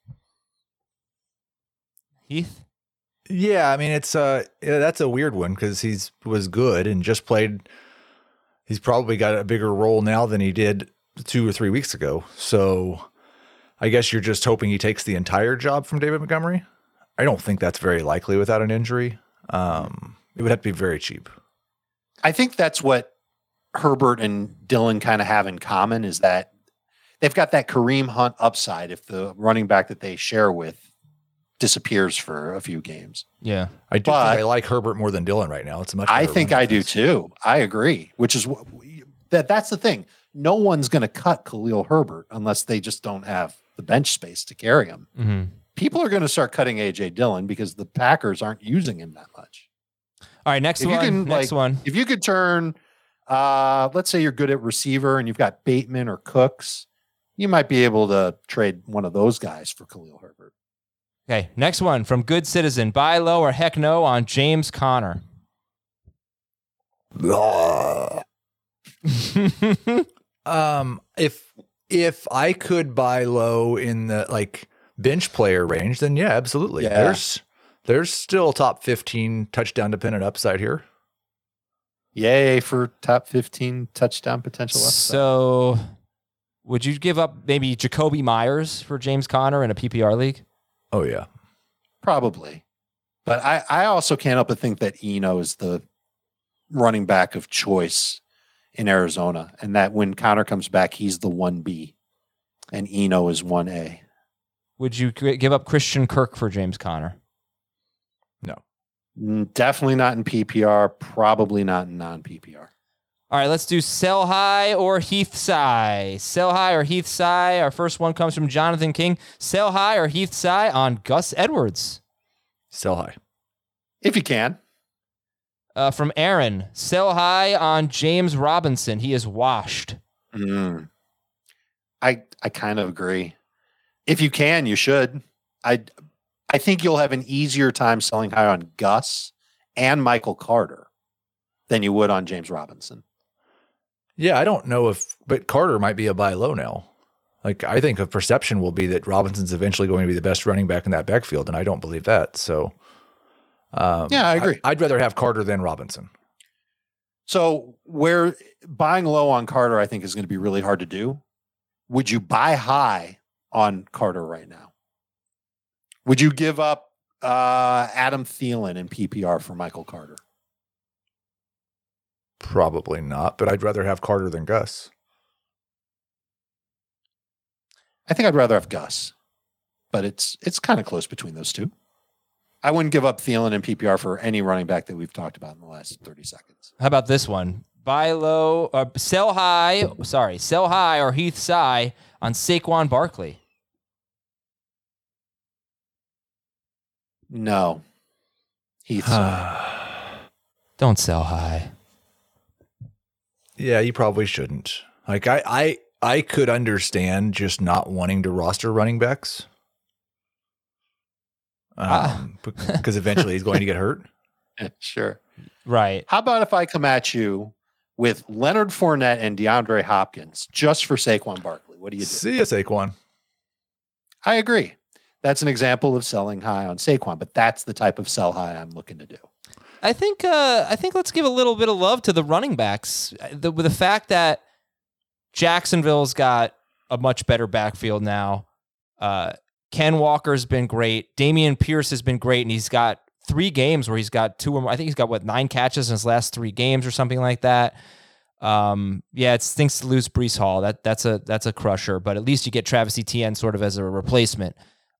Heath? Yeah, I mean that's a weird one because was good and just played. He's probably got a bigger role now than he did 2 or 3 weeks ago. So I guess you're just hoping he takes the entire job from David Montgomery. I don't think that's very likely without an injury. It would have to be very cheap. I think that's what Herbert and Dillon kind of have in common is that they've got that Kareem Hunt upside if the running back that they share with disappears for a few games. Yeah. I think I like Herbert more than Dillon right now. It's a much I think I do too. I agree, which is that's the thing. No one's going to cut Khalil Herbert unless they just don't have the bench space to carry him. Mm-hmm. People are going to start cutting AJ Dillon because the Packers aren't using him that much. All right, next one. If you could turn, let's say you're good at receiver and you've got Bateman or Cooks, you might be able to trade one of those guys for Khalil Herbert. Okay, next one from Good Citizen. Buy low or heck no on James Conner. If I could buy low in the bench player range, then yeah, absolutely. Yeah. There's still top 15 touchdown dependent upside here. Yay for top 15 touchdown potential upside. So would you give up maybe Jacoby Myers for James Conner in a PPR league? Oh, yeah. Probably. But I also can't help but think that Eno is the running back of choice in Arizona, and that when Conner comes back, he's the 1B, and Eno is 1A. Would you give up Christian Kirk for James Conner? No. Definitely not in PPR, probably not in non-PPR. All right, let's do sell high or Heath Sy. Sell high or Heath Sy. Our first one comes from Jonathan King. Sell high or Heath Sy on Gus Edwards. Sell high. If you can. From Aaron. Sell high on James Robinson. He is washed. I kind of agree. If you can, you should. I think you'll have an easier time selling high on Gus and Michael Carter than you would on James Robinson. Yeah, I don't know but Carter might be a buy low now. I think a perception will be that Robinson's eventually going to be the best running back in that backfield, and I don't believe that. So, yeah, I agree. I'd rather have Carter than Robinson. So, where buying low on Carter, I think, is going to be really hard to do. Would you buy high on Carter right now? Would you give up Adam Thielen in PPR for Michael Carter? Probably not, but I'd rather have Carter than Gus. I think I'd rather have Gus, but it's kind of close between those two. I wouldn't give up Thielen in PPR for any running back that we've talked about in the last 30 seconds. How about this one? Buy low, sell high or Heath Sy on Saquon Barkley. No. Heath Sy. Don't sell high. Yeah, you probably shouldn't. I could understand just not wanting to roster running backs. Because eventually he's going to get hurt. Sure. Right. How about if I come at you with Leonard Fournette and DeAndre Hopkins just for Saquon Barkley? What do you do? See ya, Saquon. I agree. That's an example of selling high on Saquon, but that's the type of sell high I'm looking to do. I think let's give a little bit of love to the running backs. With the fact that Jacksonville's got a much better backfield now. Ken Walker's been great. Dameon Pierce has been great, and he's got 3 games where he's got 2 or more. I think he's got 9 catches in his last 3 games or something like that. Yeah, it stinks to lose Breece Hall. That's a crusher, but at least you get Travis Etienne sort of as a replacement.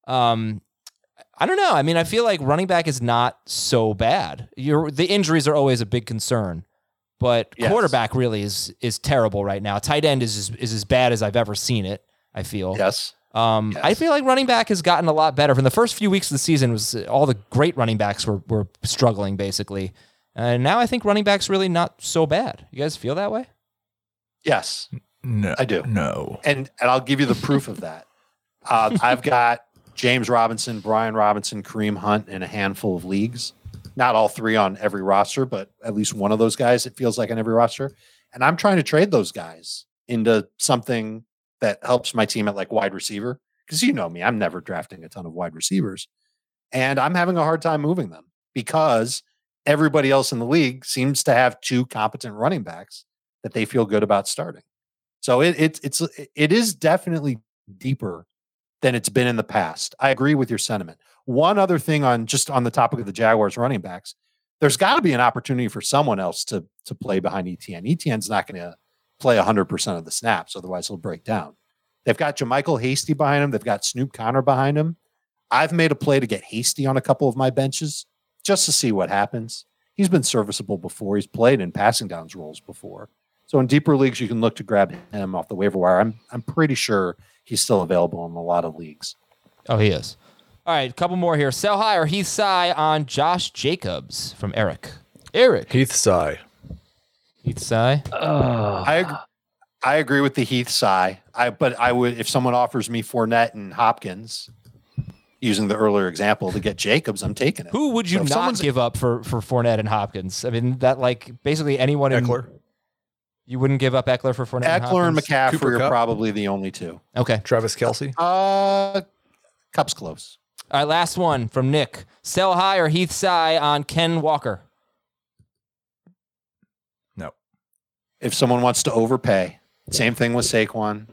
I don't know. I mean, I feel like running back is not so bad. The injuries are always a big concern, but quarterback really is terrible right now. Tight end is as bad as I've ever seen it, I feel. Yes. I feel like running back has gotten a lot better. From the first few weeks of the season, was all the great running backs were struggling, basically. And now I think running back's really not so bad. You guys feel that way? Yes. No, I do. No. And I'll give you the proof of that. I've got James Robinson, Brian Robinson, Kareem Hunt in a handful of leagues. Not all 3 on every roster, but at least one of those guys, it feels like, on every roster. And I'm trying to trade those guys into something that helps my team at like wide receiver. Because you know me, I'm never drafting a ton of wide receivers. And I'm having a hard time moving them because everybody else in the league seems to have 2 competent running backs that they feel good about starting. So it is definitely deeper than it's been in the past. I agree with your sentiment. One other thing on the topic of the Jaguars running backs, there's got to be an opportunity for someone else to play behind ETN. ETN's not going to play 100% of the snaps, otherwise he'll break down. They've got JaMychal Hasty behind him. They've got Snoop Conner behind him. I've made a play to get Hasty on a couple of my benches just to see what happens. He's been serviceable before. He's played in passing downs roles before. So in deeper leagues, you can look to grab him off the waiver wire. I'm pretty sure he's still available in a lot of leagues. Oh, he is. All right, a couple more here. Sell high or Heath Sy on Josh Jacobs from Eric. Heath Sy. Heath Sy. I agree with the Heath Sy. But I would, if someone offers me Fournette and Hopkins, using the earlier example, to get Jacobs, I'm taking it. Who would you not give up for Fournette and Hopkins? I mean, that like basically anyone Eckler. You wouldn't give up Eckler for Fournette Eckler and McCaffrey Cooper are Kupp? probably the only 2. Okay. Travis Kelce. Kupp's close. All right, last one from Nick. Sell high or Heath Sy on Ken Walker? No. If someone wants to overpay, same thing with Saquon.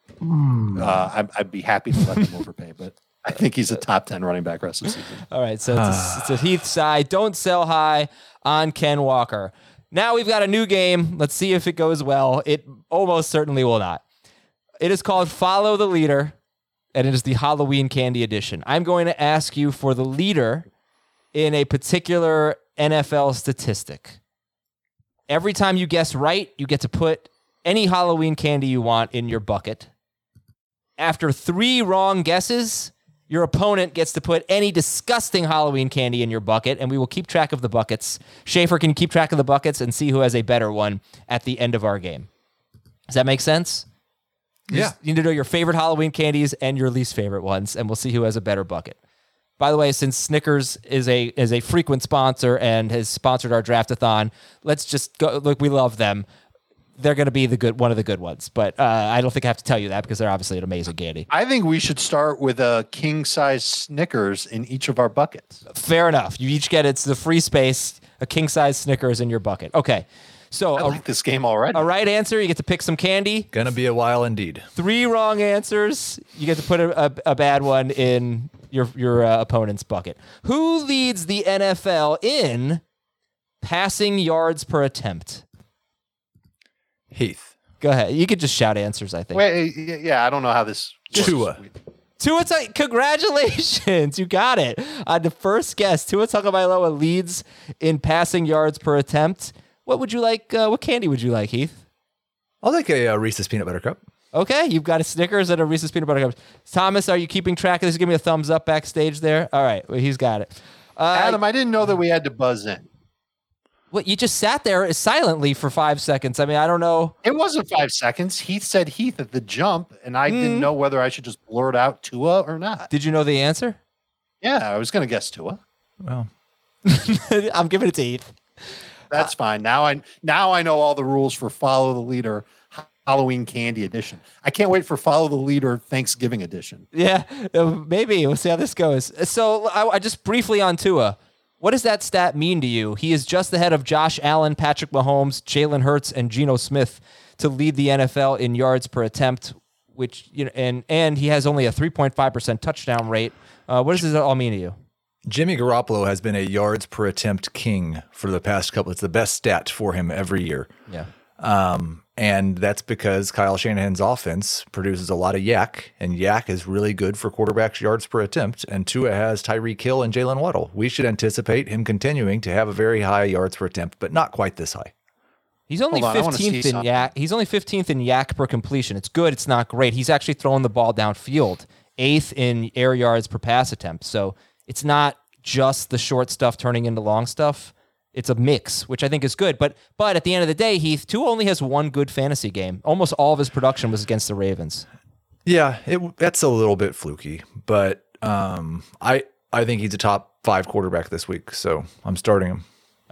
I'd be happy to let them overpay, but I think he's a top 10 running back rest of the season. All right, so it's a Heath Sy. Don't sell high on Ken Walker. Now we've got a new game. Let's see if it goes well. It almost certainly will not. It is called Follow the Leader, and it is the Halloween Candy Edition. I'm going to ask you for the leader in a particular NFL statistic. Every time you guess right, you get to put any Halloween candy you want in your bucket. After 3 wrong guesses, your opponent gets to put any disgusting Halloween candy in your bucket, and we will keep track of the buckets. Schaefer can keep track of the buckets and see who has a better one at the end of our game. Does that make sense? Yeah. You need to know your favorite Halloween candies and your least favorite ones, and we'll see who has a better bucket. By the way, since Snickers is a frequent sponsor and has sponsored our Draftathon, let's just go. Look, we love them. They're going to be one of the good ones, but I don't think I have to tell you that because they're obviously an amazing candy. I think we should start with a king-size Snickers in each of our buckets. Fair enough. You each get, it's the free space, a king-size Snickers in your bucket. Okay. So I like this game already. A right answer, you get to pick some candy. Gonna be a while indeed. 3 wrong answers, you get to put a bad one in your opponent's bucket. Who leads the NFL in passing yards per attempt? Heath. Go ahead. You could just shout answers, I think. Wait, yeah, I don't know how this works. Tua. Tua, congratulations. You got it. On the first guess, Tua Tagovailoa leads in passing yards per attempt. What would you like? What candy would you like, Heath? I'll take a Reese's Peanut Butter Cup. Okay, you've got a Snickers and a Reese's Peanut Butter Cup. Thomas, are you keeping track of this? Give me a thumbs up backstage there. All right, well, he's got it. Adam, I didn't know that we had to buzz in. What, you just sat there silently for 5 seconds. I mean, I don't know. It wasn't 5 seconds. Heath said Heath at the jump, and I didn't know whether I should just blurt out Tua or not. Did you know the answer? Yeah, I was going to guess Tua. Well, I'm giving it to Heath. That's fine. Now I know all the rules for Follow the Leader Halloween Candy Edition. I can't wait for Follow the Leader Thanksgiving Edition. Yeah, maybe. We'll see how this goes. So I just briefly on Tua. What does that stat mean to you? He is just ahead of Josh Allen, Patrick Mahomes, Jalen Hurts, and Geno Smith to lead the NFL in yards per attempt, which and he has only a 3.5% touchdown rate. What does this all mean to you? Jimmy Garoppolo has been a yards per attempt king for the past couple. It's the best stat for him every year. Yeah. And that's because Kyle Shanahan's offense produces a lot of yak, and yak is really good for quarterbacks' yards per attempt. And Tua has Tyreek Hill and Jalen Waddle. We should anticipate him continuing to have a very high yards per attempt, but not quite this high. He's only 15th in yak. He's only 15th in yak per completion. It's good. It's not great. He's actually throwing the ball downfield, 8th in air yards per pass attempt. So it's not just the short stuff turning into long stuff. It's a mix, which I think is good. But at the end of the day, Heath, Tua only has one good fantasy game. Almost all of his production was against the Ravens. Yeah, that's a little bit fluky, but I think he's a top 5 quarterback this week, so I'm starting him.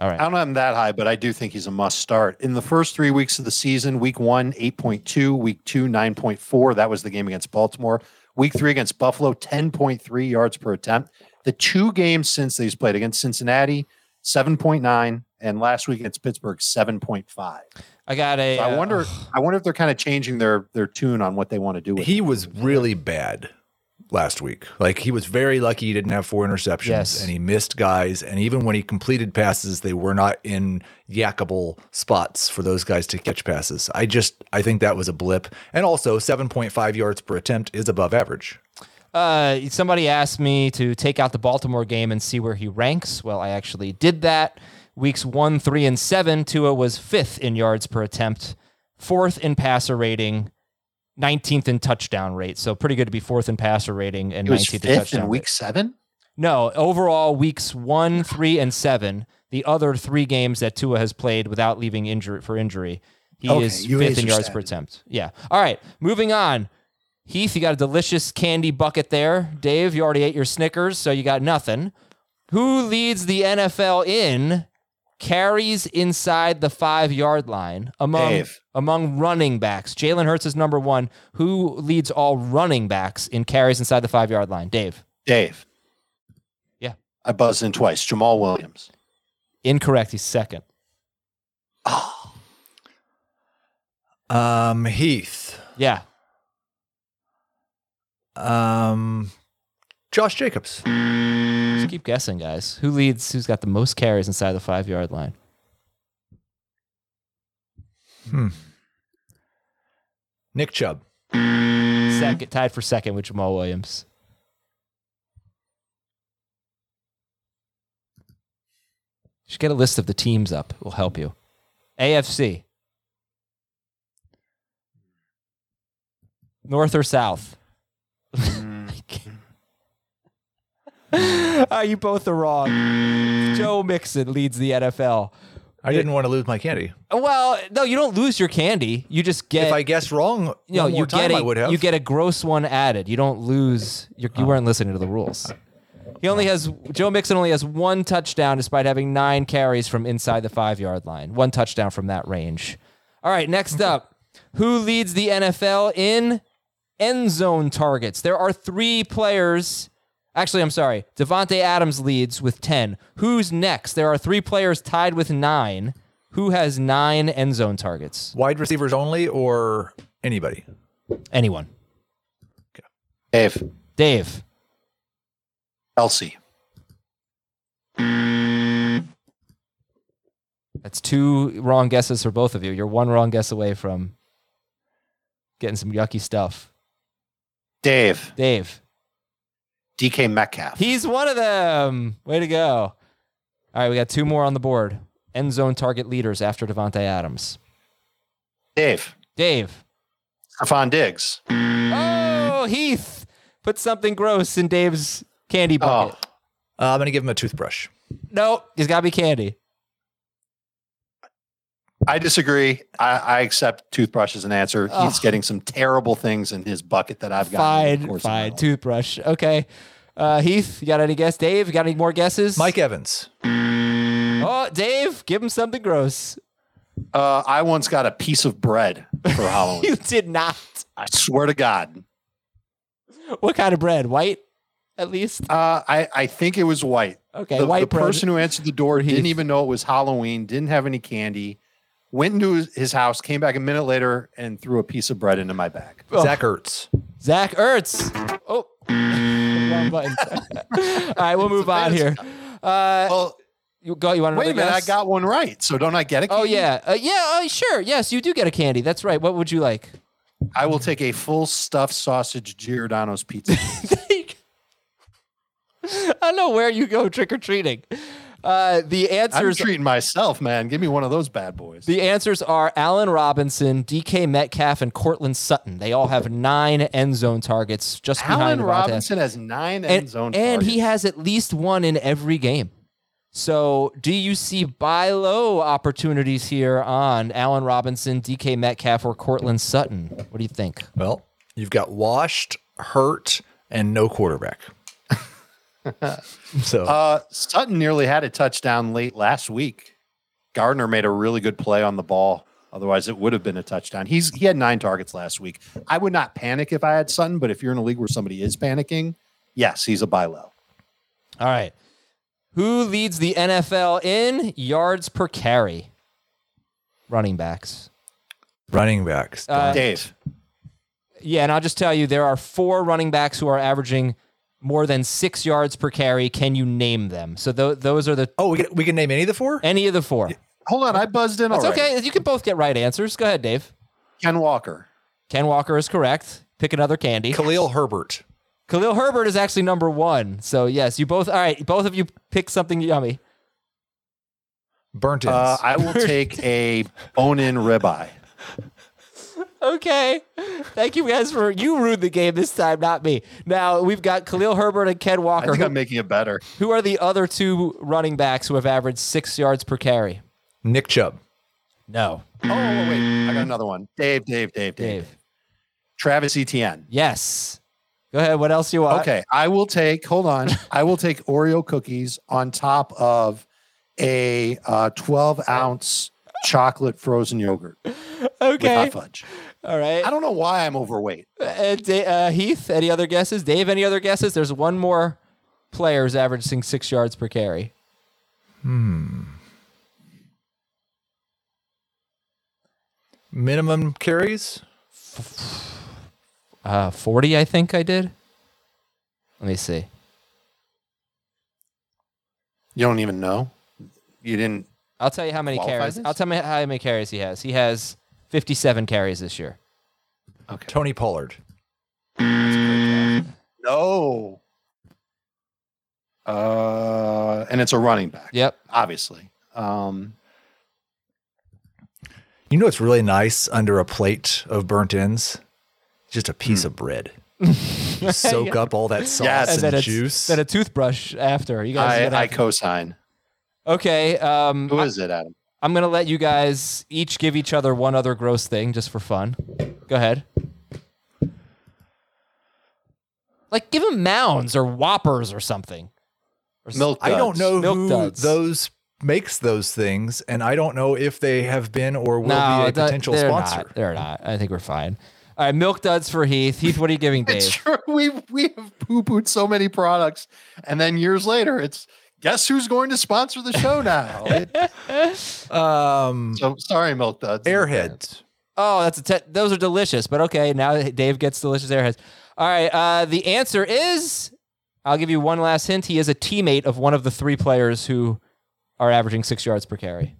All right. I don't have him that high, but I do think he's a must start. In the first 3 weeks of the season, week 1, 8.2, week 2, 9.4. That was the game against Baltimore. Week 3 against Buffalo, 10.3 yards per attempt. The 2 games since they've played against Cincinnati, 7.9, and last week against Pittsburgh, 7.5. I got a. So I wonder if they're kind of changing their tune on what they want to do with He him. was really bad last week. Like, he was very lucky he didn't have 4 interceptions, and he missed guys. And even when he completed passes, they were not in yackable spots for those guys to catch passes. I think that was a blip. And also 7.5 yards per attempt is above average. Somebody asked me to take out the Baltimore game and see where he ranks. Well, I actually did that. Weeks 1, 3, and 7, Tua was 5th in yards per attempt, 4th in passer rating, 19th in touchdown rate. So pretty good to be 4th in passer rating and 19th in touchdown in week rate. 7? No, overall weeks 1, 3, and 7, the other 3 games that Tua has played without leaving injury, he is 5th in yards per attempt. Yeah. All right, moving on. Heath, you got a delicious candy bucket there. Dave, you already ate your Snickers, so you got nothing. Who leads the NFL in carries inside the 5-yard line among running backs? Jalen Hurts is number 1. Who leads all running backs in carries inside the 5-yard line? Dave. Yeah. I buzzed in twice. Jamal Williams. Incorrect. He's 2nd. Heath. Yeah. Josh Jacobs. Just keep guessing, guys. Who's got the most carries inside the 5-yard line? Nick Chubb. Second, tied for 2nd with Jamal Williams. Just get a list of the teams up. It will help you. AFC. North or South? You both are wrong. Joe Mixon leads the NFL. I didn't want to lose my candy. Well, no, you don't lose your candy. You just get. If I guessed wrong, I would have. You get a gross one added. You don't lose. You weren't listening to the rules. Joe Mixon only has 1 touchdown despite having 9 carries from inside the 5-yard line. 1 touchdown from that range. All right, next up. Who leads the NFL in end zone targets? There are 3 players. Actually, I'm sorry. Devontae Adams leads with 10. Who's next? There are 3 players tied with 9. Who has 9 end zone targets? Wide receivers only or anybody? Anyone. Dave. Kelsey. That's 2 wrong guesses for both of you. You're 1 wrong guess away from getting some yucky stuff. Dave. DK Metcalf. He's one of them. Way to go. All right, we got 2 more on the board. End zone target leaders after Devontae Adams. Dave. Stephon Diggs. Oh, Heath. Put something gross in Dave's candy bucket. I'm going to give him a toothbrush. No, he's got to be candy. I disagree. I accept toothbrush as an answer. He's getting some terrible things in his bucket that I've got. Fine. Toothbrush. Okay. Heath, you got any guess? Dave, you got any more guesses? Mike Evans. Oh, Dave, give him something gross. I once got a piece of bread for Halloween. You did not. I swear to God. What kind of bread? White, at least? I think it was white. Okay, white bread. The person who answered the door didn't even know it was Halloween, didn't have any candy. Went into his house, came back a minute later, and threw a piese of bread into my bag. Zach Ertz. Oh, wrong button. All right, we'll move on here. You want another wait a minute, guess? I got one right. So don't I get a candy? Oh, yeah. Sure. Yes, you do get a candy. That's right. What would you like? I will take a full stuffed sausage Giordano's pizza. I don't know where you go trick-or-treating. The answers. I'm treating myself, man. Give me one of those bad boys. The answers are Allen Robinson, DK Metcalf, and Cortland Sutton. They all have 9 end zone targets just behind Allen Robinson has 9 end zone targets. And he has at least 1 in every game. So do you see buy low opportunities here on Allen Robinson, DK Metcalf, or Cortland Sutton? What do you think? Well, you've got washed, hurt, and no quarterback. So Sutton nearly had a touchdown late last week Gardner made a really good play on the ball. Otherwise, it would have been a touchdown. He had 9 targets last week. I would not panic if I had Sutton, but if you're in a league where somebody is panicking, yes, he's a buy low. All right. Who leads the NFL in yards per carry? Running backs. Dave. Yeah, and I'll just tell you, there are 4 running backs who are averaging more than 6 yards per carry. Can you name them? So those are the... Oh, we can name any of the 4? Any of the 4. Hold on, I buzzed in That's already. okay. You can both get right answers. Go ahead, Dave. Ken Walker. Ken Walker is correct. Pick another candy. Khalil Herbert. Khalil Herbert is actually number 1. So, yes, you both... All right, both of you pick something yummy. Burnt ends. I will take a bone-in ribeye. Okay. Thank you guys for... You ruined the game this time, not me. Now, we've got Khalil Herbert and Ken Walker. I think I'm making it better. Who are the other 2 running backs who have averaged 6 yards per carry? Nick Chubb. No. Oh, wait. I got another one. Dave. Travis Etienne. Yes. Go ahead. What else you want? Okay. I will take Oreo cookies on top of a 12-ounce chocolate frozen yogurt Okay. with hot fudge. All right. I don't know why I'm overweight. Heath, any other guesses? Dave, any other guesses? There's one more player who's averaging 6 yards per carry. Minimum carries? 40, I think I did. Let me see. You don't even know? You didn't... I'll tell you how many qualify carries. this? I'll tell you how many carries he has. He has 57 carries this year. Okay. Tony Pollard. No. And it's a running back. Yep. Obviously. You know what's really nice under a plate of burnt ends? Just a piece of bread. Soak up all that sauce Yes. and juice. Then a toothbrush after. You guys. I co-sign. Okay. Who is it, Adam? I'm gonna let you guys each give each other one other gross thing just for fun. Go ahead. Like give them Mounds or Whoppers or something. Or Milk I don't Duds. know Milk who Duds. makes those things, and I don't know if they have been or will be a potential they're sponsor. Not. They're not. I think we're fine. All right, Milk Duds for Heath. Heath, what are you giving Dave? It's true. We have poo-pooed so many products, and then years later, it's guess who's going to sponsor the show now? So sorry, Milk Duds. Airheads. Oh, those are delicious. But okay, now Dave gets delicious Airheads. All right, the answer is, I'll give you one last hint. He is a teammate of one of the 3 players who are averaging 6 yards per carry.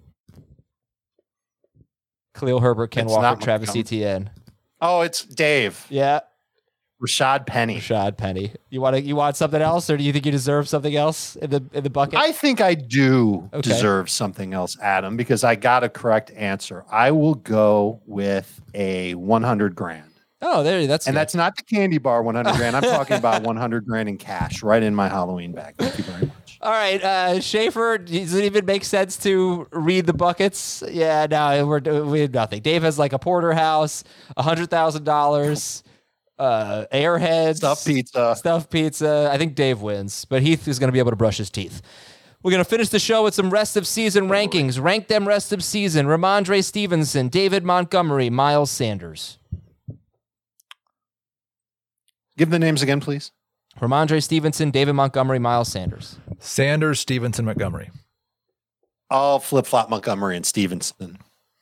Khalil Herbert, Ken It's Walker, not Travis Montgomery. Etienne. Oh, it's Dave. Yeah, Rashad Penny. Rashad Penny. You want something else, or do you think you deserve something else in the bucket? I think I do Okay. deserve something else, Adam, because I got a correct answer. I will go with a 100 grand. Oh, that's And good. that's not the candy bar 100 grand. I'm talking about 100 grand in cash right in my Halloween bag. Thank you very much. All right, Schaefer, does it even make sense to read the buckets? Yeah, no, we have nothing. Dave has like a porterhouse, $100,000, Airheads, stuffed pizza. I think Dave wins, but Heath is going to be able to brush his teeth. We're going to finish the show with some rest of season rankings. Rank them rest of season. Ramondre Stevenson, David Montgomery, Miles Sanders. Give the names again, please. Ramondre Stevenson, David Montgomery, Miles Sanders. Sanders, Stevenson, Montgomery. I'll flip-flop Montgomery and Stevenson.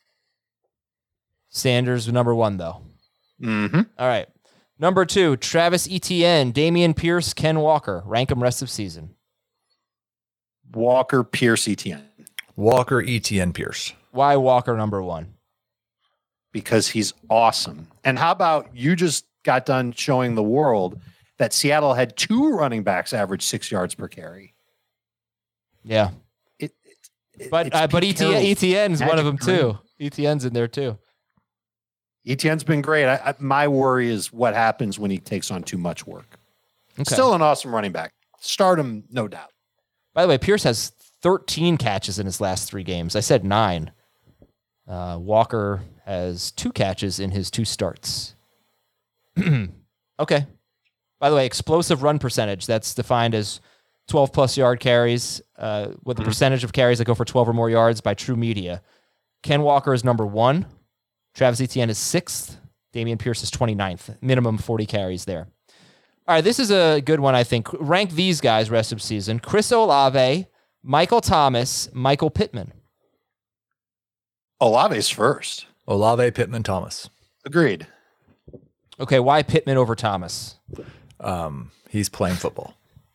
Sanders, number 1, though. Mm-hmm. All right. Number 2, Travis Etienne, Dameon Pierce, Ken Walker. Rank them rest of season. Walker, Pierce, Etienne. Walker, Etienne, Pierce. Why Walker number 1? Because he's awesome. And how about you just got done showing the world that Seattle had 2 running backs average 6 yards per carry. Yeah. But Etienne's one of them too. Etienne's in there too. Etienne's been great. My worry is what happens when he takes on too much work. Okay. Still an awesome running back. Start him, no doubt. By the way, Pierce has 13 catches in his last 3 games. I said 9. Walker has 2 catches in his 2 starts. Okay. By the way, explosive run percentage, that's defined as 12-plus yard carries with the percentage of carries that go for 12 or more yards by True Media. Ken Walker is number 1. Travis Etienne is 6th. Dameon Pierce is 29th. Minimum 40 carries there. All right, this is a good one, I think. Rank these guys rest of season. Chris Olave, Michael Thomas, Michael Pittman. Olave's first. Olave, Pittman, Thomas. Agreed. Okay, why Pittman over Thomas? He's playing football.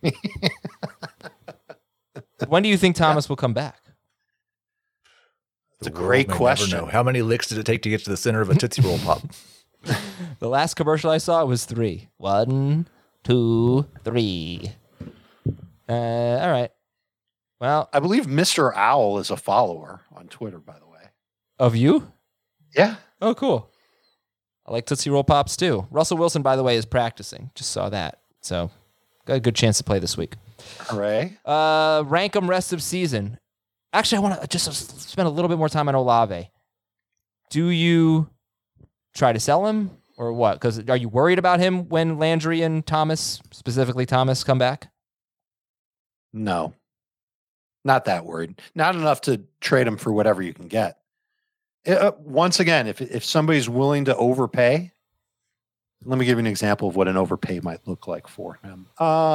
When do you think Thomas will come back? It's a great question. How many licks did it take to get to the center of a Tootsie Roll Pop? The last commercial I saw was 3. 1, 2, 3. All right. Well, I believe Mr. Owl is a follower on Twitter, by the way. Of you? Yeah. Oh, cool. I like Tootsie Roll Pops too. Russell Wilson, by the way, is practicing. Just saw that. So got a good chance to play this week. Hooray. Rank them rest of season. Actually, I want to just spend a little bit more time on Olave. Do you try to sell him or what? Because are you worried about him when Landry and Thomas, specifically Thomas, come back? No. Not that worried. Not enough to trade him for whatever you can get. Once again, if somebody's willing to overpay, let me give you an example of what an overpay might look like for him.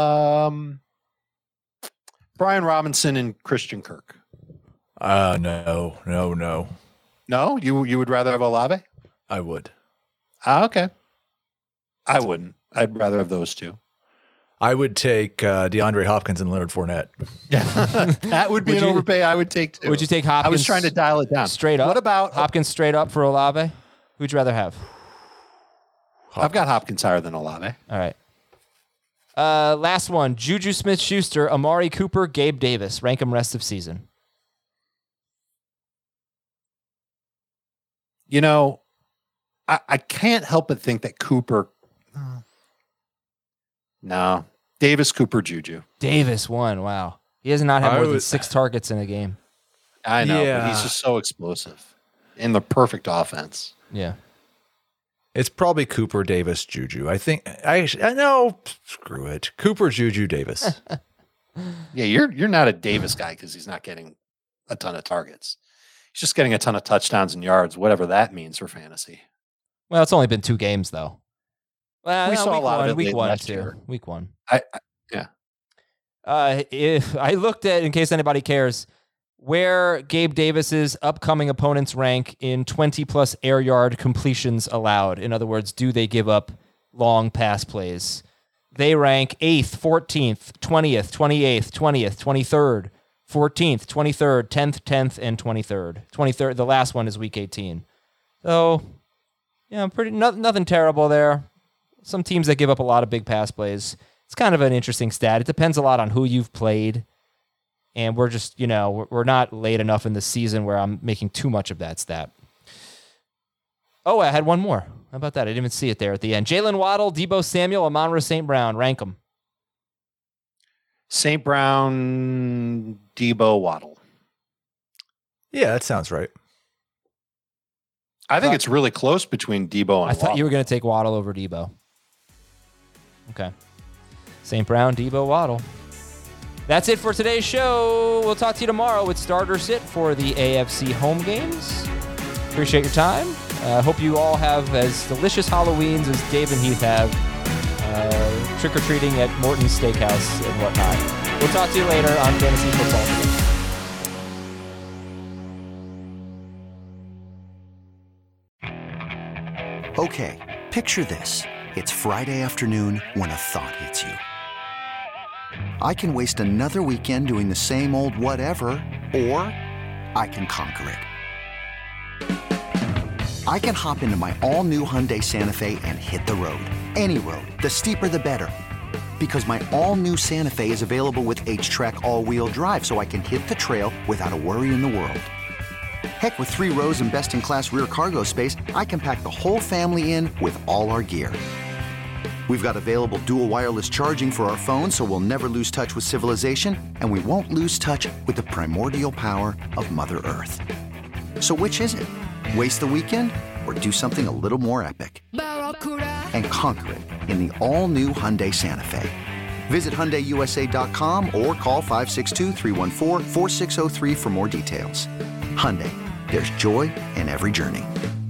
Brian Robinson and Christian Kirk. No. No? You would rather have Olave? I would. Okay. I wouldn't. I'd rather have those two. I would take DeAndre Hopkins and Leonard Fournette. Yeah, that would be an overpay I would take too. Would you take Hopkins? I was trying to dial it down. Straight up? What about Hopkins straight up for Olave? Who'd you rather have? I've got Hopkins higher than Olave. All right. Last one. Juju Smith-Schuster, Amari Cooper, Gabe Davis. Rank them rest of season. You know, I can't help but think that Cooper... No. Davis, Cooper, Juju. Davis won. Wow. He has not had more than 6 targets in a game. I know, but he's just so explosive. In the perfect offense. Yeah. It's probably Cooper, Davis, Juju. I think I know. Screw it. Cooper, Juju, Davis. Yeah, you're not a Davis guy because he's not getting a ton of targets. He's just getting a ton of touchdowns and yards, whatever that means for fantasy. Well, it's only been 2 games though. Well, we saw a lot of it week late 1 last too. year. Week 1. Yeah. If I looked at, in case anybody cares, where Gabe Davis's upcoming opponents rank in 20-plus air yard completions allowed. In other words, do they give up long pass plays? They rank 8th, 14th, 20th, 28th, 20th, 23rd, 14th, 23rd, 10th, and 23rd. 23rd. The last one is week 18. So, yeah, nothing terrible there. Some teams that give up a lot of big pass plays. It's kind of an interesting stat. It depends a lot on who you've played. And we're just, we're not late enough in the season where I'm making too much of that stat. Oh, I had one more. How about that? I didn't even see it there at the end. Jalen Waddle, Deebo Samuel, Amon-Ra St. Brown. Rank them. St. Brown, Deebo, Waddle. Yeah, that sounds right. I think it's really close between Deebo and I thought Waddle. you were going to take Waddle over Deebo. Okay. St. Brown, Deebo, Waddle. That's it for today's show. We'll talk to you tomorrow with Starter Sit for the AFC home games. Appreciate your time. Hope you all have as delicious Halloweens as Dave and Heath have. Trick-or-treating at Morton's Steakhouse and whatnot. We'll talk to you later on Fantasy Football Today. Okay, picture this. It's Friday afternoon when a thought hits you. I can waste another weekend doing the same old whatever, or I can conquer it. I can hop into my all-new Hyundai Santa Fe and hit the road. Any road. The steeper, the better. Because my all-new Santa Fe is available with H-Track all-wheel drive, so I can hit the trail without a worry in the world. Heck, with 3 rows and best-in-class rear cargo space, I can pack the whole family in with all our gear. We've got available dual wireless charging for our phones, so we'll never lose touch with civilization, and we won't lose touch with the primordial power of Mother Earth. So which is it? Waste the weekend or do something a little more epic? And conquer it in the all-new Hyundai Santa Fe. Visit HyundaiUSA.com or call 562-314-4603 for more details. Hyundai, there's joy in every journey.